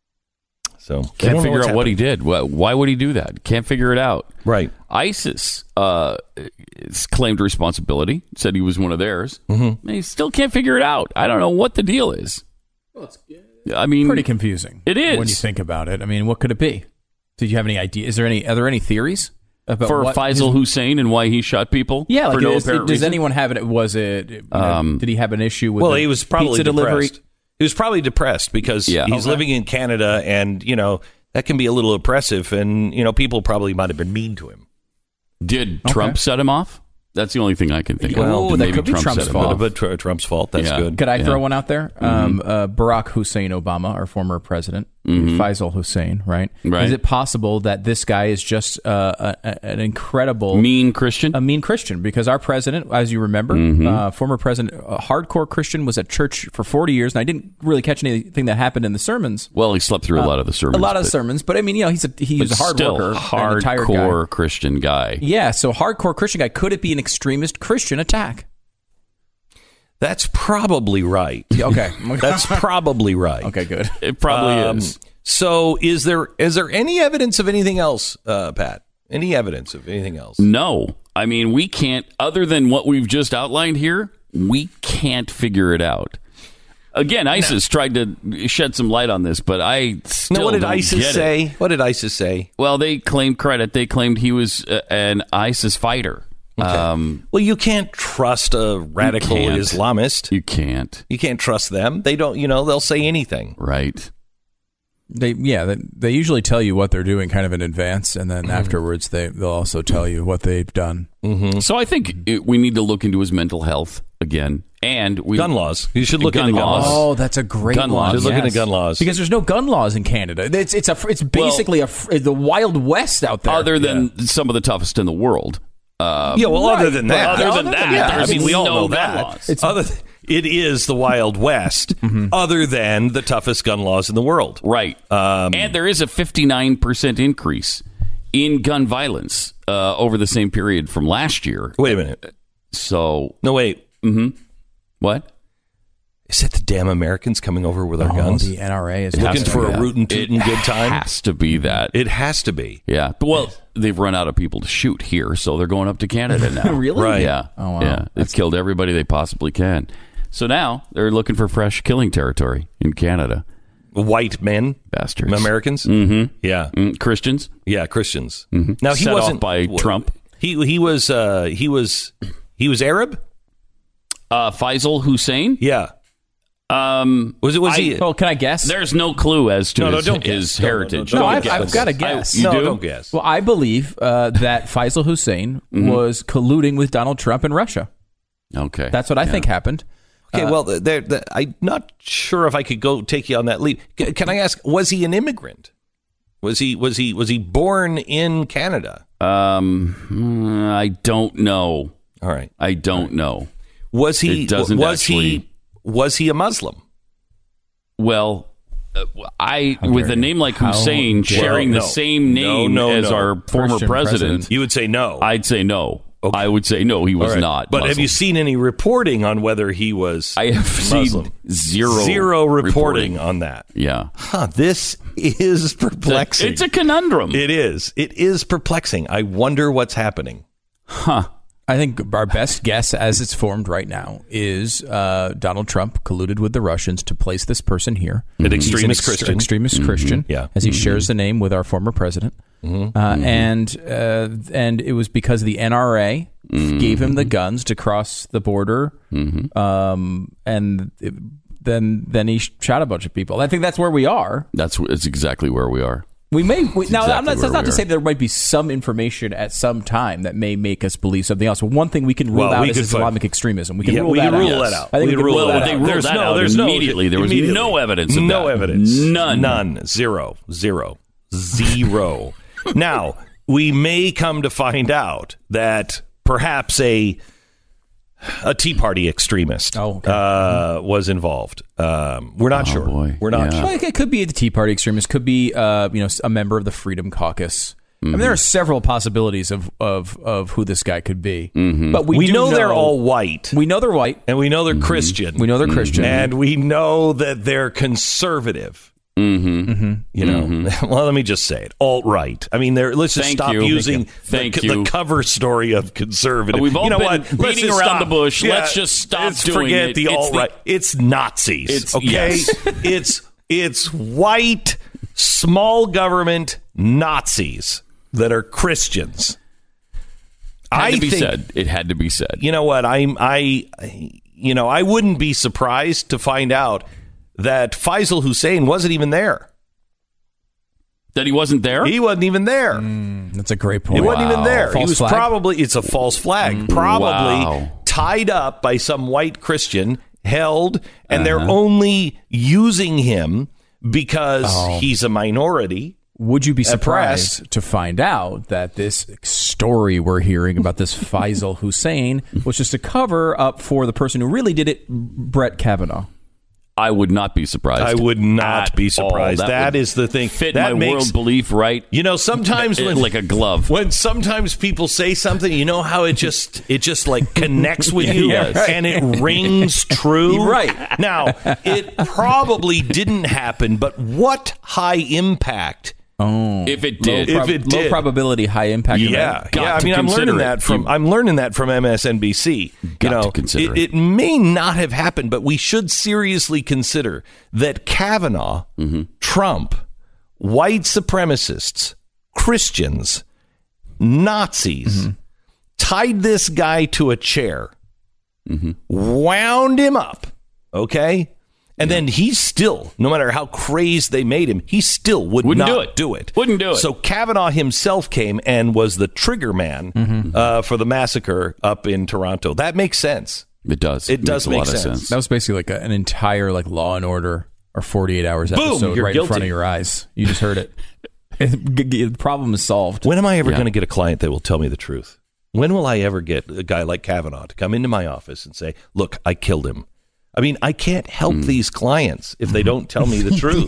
So can't figure out what he did. Why would he do that? Can't figure it out. Right. ISIS uh, claimed responsibility, said he was one of theirs. Mm-hmm. And he still can't figure it out. I don't know what the deal is. Well, it's I mean, pretty confusing. It is when you think about it. I mean, what could it be? Did you have any idea? Is there any? Are there any theories about for what Faisal his, Hussein and why he shot people? Yeah. Like for no is, apparent does reason? anyone have it? Was it? You know, um, did he have an issue with? Well, the he was probably pizza depressed. delivery? He was probably depressed because yeah. he's okay. living in Canada, and you know that can be a little oppressive, and you know people probably might have been mean to him. Did Trump okay. set him off? That's the only thing I can think of. Well, that maybe could be Trump Trump's set him fault. off. But tr- Trump's fault. That's yeah. good. Could I yeah. throw one out there? Mm-hmm. Um, uh, Barack Hussein Obama, our former president, mm-hmm. Faisal Hussein, right? Right. Is it possible that this guy is just uh, a, a, an incredible mean Christian? A mean Christian, because our president, as you remember, mm-hmm. uh, former president, a hardcore Christian, was at church for forty years, and I didn't really catch anything that happened in the sermons. Well, he slept through uh, a lot of the sermons. A lot of but, sermons, but I mean, you know, he's a he's a hard still, worker, hardcore Christian guy. Yeah, so hardcore Christian guy. Could it be an extremist Christian attack? That's probably right. Okay. That's probably right. Okay, good. It probably um, is. So is there is there any evidence of anything else, uh, Pat? Any evidence of anything else? No. I mean, we can't, other than what we've just outlined here, we can't figure it out. Again, ISIS no. tried to shed some light on this, but I still no, what did don't ISIS get say? It. What did ISIS say? Well, they claimed credit. They claimed he was uh, an ISIS fighter. Okay. Um, well, you can't trust a radical Islamist. You can't. You can't trust them. They don't, you know, they'll say anything. Right. They yeah, they, they usually tell you what they're doing kind of in advance, and then mm-hmm. afterwards they, they'll also tell you what they've done. Mm-hmm. So I think it, we need to look into his mental health again. And we, gun laws. You should look into gun laws. Oh, that's a great gun law. laws. Just yes. look into gun laws. Because there's no gun laws in Canada. It's it's a it's basically well, a the Wild West out there. Other than yeah. some of the toughest in the world. Uh, yeah, well, right. other than that, other than that, yeah, I mean, we all no know that. Laws. It's other. Th- it is the Wild West, mm-hmm. other than the toughest gun laws in the world, right? Um, and there is a fifty-nine percent increase in gun violence uh, over the same period from last year. Wait a minute. So no, wait. Mm-hmm. What? Is it the damn Americans coming over with our oh, guns? The N R A is looking for a rootin' tootin' good time. It has to be that. It has to be. Yeah. But, well, they've run out of people to shoot here, so they're going up to Canada now. Really? Right. Yeah. Oh, wow. Yeah. They've killed everybody they possibly can. So now they're looking for fresh killing territory in Canada. White men, bastards, Americans. Mm-hmm. Yeah, mm, Christians. Yeah, Christians. Mm-hmm. Now he Set wasn't off by w- Trump. He he was uh, he was he was Arab. Uh, Faisal Hussein. Yeah. Um, was it? Was I, he? Well, can I guess? There's no clue as to No, no, his, don't his guess. No, no, no, heritage. don't No, Don't I've, guess. I've got a guess. I, you no, do? don't guess. Well, I believe uh, that Faisal Hussein Mm-hmm. was colluding with Donald Trump in Russia. Okay, That's what I Yeah. think happened. Okay, Uh, well, they're, they're, I'm not sure if I could go take you on that lead. C- Can I ask? Was he an immigrant? Was he was he was he born in Canada? Um, I don't know. All right, I don't know. Was he? It doesn't was actually- he? Was he a Muslim? Well, uh, I How with dare a you. name like How Hussein dare sharing you. the No. same No, name no, as no. our former Christian president, president. You would say no. I'd say no. I would say no. He was All right. not. But have Muslim. you seen any reporting on whether he was? I have Muslim? seen zero Zero reporting, reporting. on that. Yeah, Huh, this is perplexing. it's a conundrum. It is. It is perplexing. I wonder what's happening. Huh. I think our best guess, as it's formed right now, is uh, Donald Trump colluded with the Russians to place this person here. An He's extremist ext- Christian. extremist Christian, Yeah. as he shares the name with our former president, Mhm. uh, and uh, and it was because the N R A gave him the guns to cross the border, um, and it, then then he shot a bunch of people. I think that's where we are. That's it's exactly where we are. We may we, now. I'm exactly not, that's where not we to are. say there might be some information at some time that may make us believe something else. But one thing we can rule Well, out we is could find- Islamic extremism. We can Yeah, rule, we that, can out. rule Yes. that out. I think We we, can rule rule that that out. They out. ruled There's that no- out there's no- immediately. There was immediately. no evidence of No that. evidence. None. None. Zero. Zero. Zero. Now, we may come to find out that perhaps a a Tea Party extremist Oh, okay. uh, was involved. Um, we're not Oh, sure. boy. We're not Yeah. sure. Well, it could be the Tea Party extremist. Could be, uh, you know, a member of the Freedom Caucus. I mean, there are several possibilities of, of, of who this guy could be. But we, We, do know, they're all white, We know they're white. and we know they're Christian. We know they're Christian. and we know that they're conservative. Mm-hmm. You know, well, let me just say it. Alt-right. I mean, they're, let's just Thank stop you. using Thank the, you. the cover story of conservative. We've all you know been what? Let's beating just around stop. the bush. Let's just stop let's doing forget it. the It's the- alt-right. It's Nazis. It's- okay. yes. it's it's white small government Nazis that are Christians. Had I to be think, said. It had to be said. you know what? I'm I, you know, I wouldn't be surprised to find out that Faisal Hussein wasn't even there. That he wasn't there? He wasn't even there. That's a great point. He wasn't even Wow. there. he False was flag? probably, it's a false flag, probably Wow. tied up by some white Christian, held, and they're Uh-huh. only using him because Oh. he's a minority. Would you be Oppressed. surprised to find out that this story we're hearing about this Faisal Hussein was just a cover up for the person who really did it, Brett Kavanaugh? I would not be surprised. I would not at be surprised. all. That would is the thing. Fit That my makes- world belief right. You know, sometimes It- when like a glove. when sometimes people say something, you know how it just it just like connects with you Yes. and it rings true. Right. Now, it probably didn't happen, but what high impact Oh, If it did. If prob- it low did. probability, high impact. event. Yeah, Got yeah. I to mean, I'm consider learning it. that from You- I'm learning that from M S N B C. Got you know, to consider it, it. it may not have happened, but we should seriously consider that Kavanaugh, Mm-hmm. Trump, white supremacists, Christians, Nazis tied this guy to a chair, Mm-hmm. wound him up, okay? And then he still, no matter how crazed they made him, he still would Wouldn't not do it. do it. Wouldn't do it. So Kavanaugh himself came and was the trigger man Mm-hmm. uh, for the massacre up in Toronto. That makes sense. It does. It does makes a make lot sense. of sense. That was basically like a, an entire like Law and Order or forty-eight hours Boom, episode you're right in guilty. front of your eyes. You just heard it. The problem is solved. When am I ever Yeah. going to get a client that will tell me the truth? When will I ever get a guy like Kavanaugh to come into my office and say, look, I killed him? I mean, I can't help Hmm. these clients if they don't tell me the truth.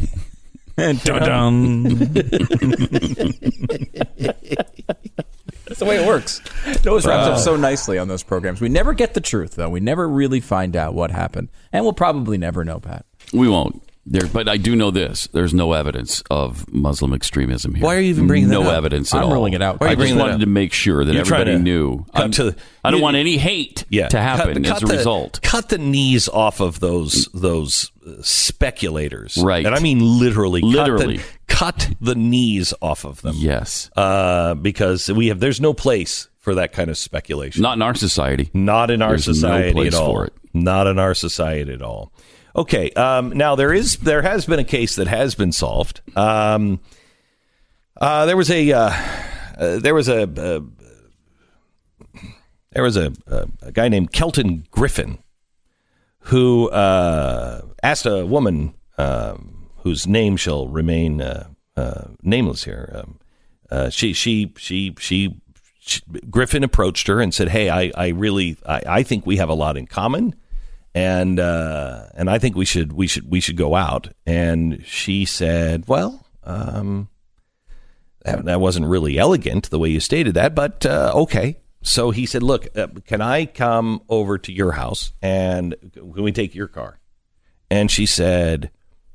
That's the way it works. It always wraps up so nicely on those programs. We never get the truth, though. We never really find out what happened. And we'll probably never know, Pat. We won't. There, but I do know this: there's no evidence of Muslim extremism here. Why are you even bringing that no up? No evidence at I'm all. ruling it out. Why are you I just bringing that wanted up? to make sure that You're everybody trying to knew. cut I'm- to- I don't you- want any hate Yeah. to happen cut, as cut a the, result. Cut the knees off of those those uh, speculators, Right. And I mean literally, Literally. cut the, cut the knees off of them. Yes, uh, because we have there's no place for that kind of speculation. Not in our society. Not in our There's no society place at all. for it. Not in our society at all. Okay. Um, now there is there has been a case that has been solved. Um, uh, there was a uh, uh, there was a uh, there was a, a, a guy named Kelton Griffin who uh, asked a woman um, whose name shall remain uh, uh, nameless here. Um, uh, she she she she. Griffin approached her and said, "Hey, I, I really, I, I think we have a lot in common, and uh, and I think we should, we should, we should go out." And she said, "Well, um, that, that wasn't really elegant the way you stated that, but uh, okay." So he said, "Look, uh, can I come over to your house and can we take your car?" And she said,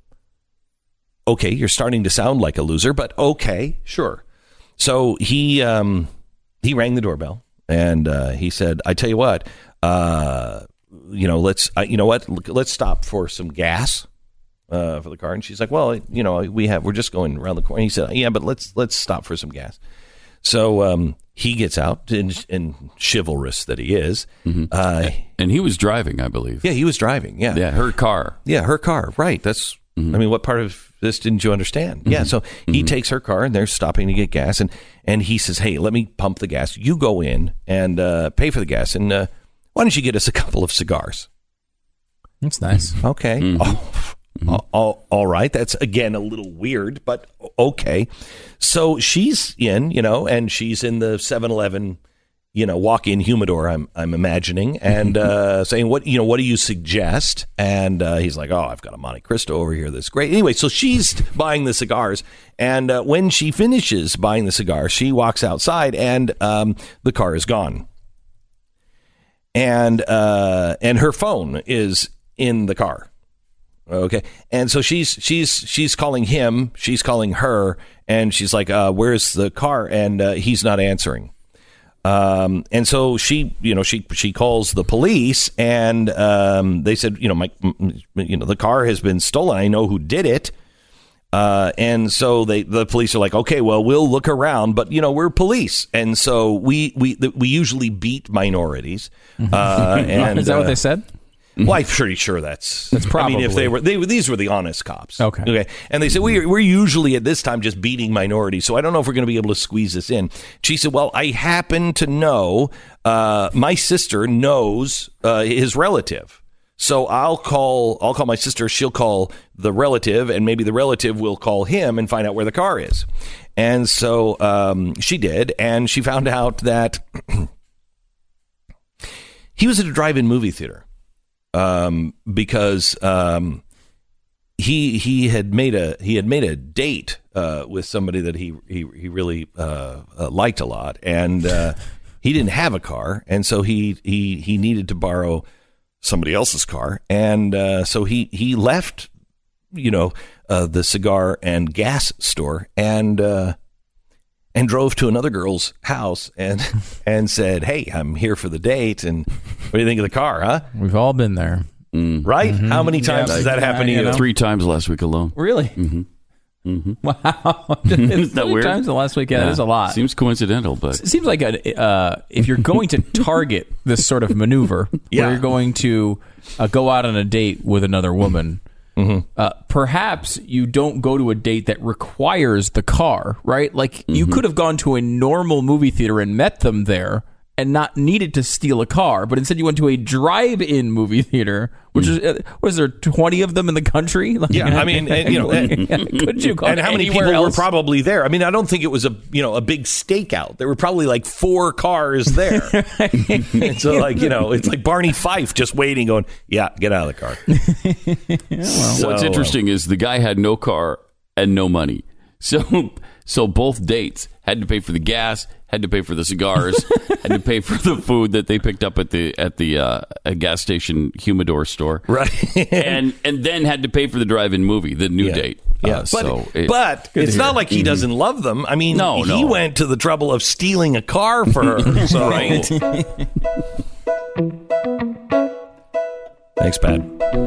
"Okay, you're starting to sound like a loser, but okay, sure." So he. Um, He rang the doorbell and uh, he said, "I tell you what, uh, you know, let's, uh, you know what, let's stop for some gas uh, for the car." And she's like, "Well, you know, we have, we're just going around the corner." He said, "Yeah, but let's let's stop for some gas." So um, he gets out, and, and chivalrous that he is, mm-hmm. uh, and he was driving, I believe. Yeah, he was driving. Yeah, yeah, her car. Yeah, her car. Right. That's. Mm-hmm. I mean, what part of this didn't you understand? Mm-hmm. Yeah. So he mm-hmm. takes her car and they're stopping to get gas. And, and he says, "Hey, let me pump the gas. You go in and uh, pay for the gas. And uh, why don't you get us a couple of cigars?" That's nice. Okay. Mm-hmm. Oh, mm-hmm. all, all right. That's, again, a little weird, but okay. So she's in, you know, and she's in the seven eleven, you know, walk-in humidor, I'm I'm imagining, and uh, saying, "What, you know, what do you suggest?" And uh, he's like, "Oh, I've got a Monte Cristo over here that's great." Anyway, so she's buying the cigars, and uh, when she finishes buying the cigars, she walks outside, and um, the car is gone, and uh, and her phone is in the car. Okay, and so she's she's she's calling him, she's calling her, and she's like, uh, "Where's the car?" And uh, he's not answering. Um, and so she, you know, she, she calls the police and, um, they said, you know, my, you know, the car has been stolen. I know who did it. Uh, and so they, the police are like, "Okay, well, we'll look around, but you know, we're police. And so we, we, we usually beat minorities." Uh, and is that what uh, they said? Well, I'm pretty sure that's that's probably. I mean, if they were, they were, these were the honest cops. Okay. Okay. And they said, we're, we're usually at this time just beating minorities. So I don't know if we're going to be able to squeeze this in. She said, "Well, I happen to know, uh, my sister knows, uh, his relative. So I'll call, I'll call my sister. She'll call the relative, and maybe the relative will call him and find out where the car is." And so, um, she did. And she found out that he was at a drive-in movie theater. Um, because um, he he had made a he had made a date uh, with somebody that he he he really uh, uh, liked a lot, and uh, he didn't have a car, and so he he he needed to borrow somebody else's car, and uh, so he he left, you know, uh, the cigar and gas store, and uh, and drove to another girl's house and and said, "Hey, I'm here for the date, and what do you think of the car, huh?" We've all been there. Mm. Right? Mm-hmm. How many times yeah, does that happen to you? Know? Three times last week alone. Really? Mm-hmm. Mm-hmm. Wow. Isn't that Three weird? times in the last week, yeah, yeah, that is a lot. Seems coincidental, but... It seems like a, uh, if you're going to target this sort of maneuver, yeah. where you're going to uh, go out on a date with another woman, mm-hmm. uh, perhaps you don't go to a date that requires the car, right? Like, mm-hmm. you could have gone to a normal movie theater and met them there and not needed to steal a car, but instead you went to a drive-in movie theater, which mm. is, uh, what is there, twenty of them in the country? Like, yeah, I mean, and, you know, and, could you go and how many people else? were probably there? I mean, I don't think it was a, you know, a big stakeout. There were probably like four cars there. And so, like, you know, it's like Barney Fife just waiting, going, "Yeah, get out of the car." yeah, well, so, what's interesting uh, is the guy had no car and no money. So, so both dates had to pay for the gas, had to pay for the cigars, had to pay for the food that they picked up at the at the uh, a gas station humidor store, right? and and then had to pay for the drive-in movie, the new Yeah. date. Yeah, Uh, but, so it- but Good to it's hear. not like he Mhm. doesn't love them. I mean, No, he no. went to the trouble of stealing a car for her. So. Right. Thanks, Pat.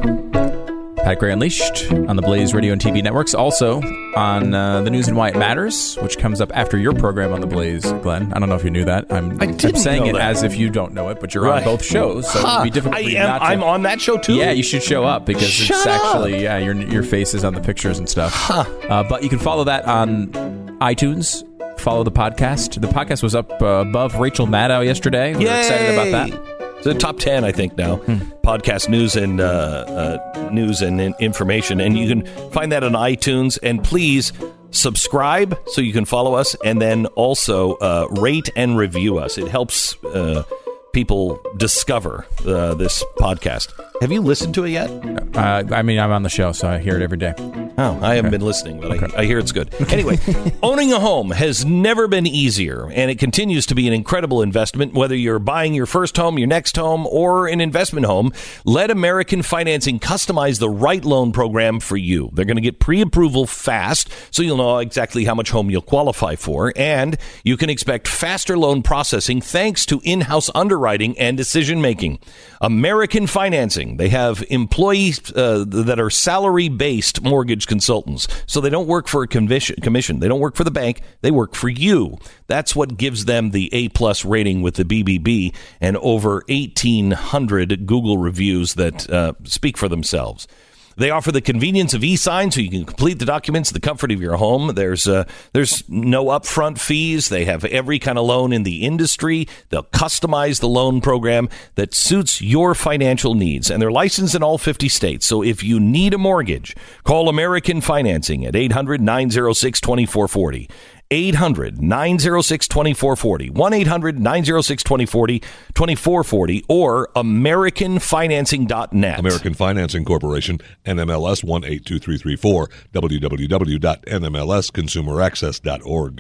Pat Gray Unleashed on the Blaze Radio and T V networks. Also on uh, the News and Why It Matters, which comes up after your program on the Blaze, Glenn. I don't know if you knew that. I'm, I I'm didn't saying know it that. as if you don't know it, but you're Right. on both shows, so Huh. it'd be difficult for I you am- not to. I'm on that show, too? Yeah, you should show up because Shut it's up. actually, yeah, your your face is on the pictures and stuff. Uh, but you can follow that on iTunes. Follow the podcast. The podcast was up uh, above Rachel Maddow yesterday. We were excited about that. It's a top ten, I think, now. Podcast news and uh, uh, news and in- information, and you can find that on iTunes. And please subscribe so you can follow us, and then also uh, rate and review us. It helps uh, people discover uh, this podcast. Have you listened to it yet? Uh, I mean, I'm on the show, so I hear it every day. Oh, I haven't been listening, but I, I hear it's good. Anyway, owning a home has never been easier, and it continues to be an incredible investment. Whether you're buying your first home, your next home, or an investment home, let American Financing customize the right loan program for you. They're going to get pre-approval fast, so you'll know exactly how much home you'll qualify for, and you can expect faster loan processing thanks to in-house underwriting and decision-making. American Financing, they have employees uh, that are salary-based mortgage consultants, so they don't work for a commission. commission. They don't work for the bank. They work for you. That's what gives them the A-plus rating with the B B B and over eighteen hundred Google reviews that uh, speak for themselves. They offer the convenience of e-sign, so you can complete the documents in the comfort of your home. There's uh, there's no upfront fees. They have every kind of loan in the industry. They'll customize the loan program that suits your financial needs. And they're licensed in all fifty states. So if you need a mortgage, call American Financing at eight hundred, nine oh six, two four four zero. eight hundred, nine oh six, two four four zero. one eight hundred, nine oh six, two four zero, two four four zero or american financing dot net. American Financing Corporation, N M L S one eight two three three four, w w w dot n m l s consumer access dot org.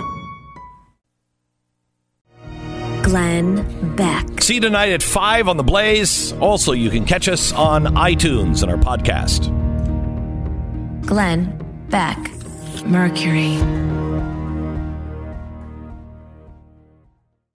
Glenn Beck. See you tonight at five on The Blaze. Also, you can catch us on iTunes and our podcast. Glenn Beck. Mercury.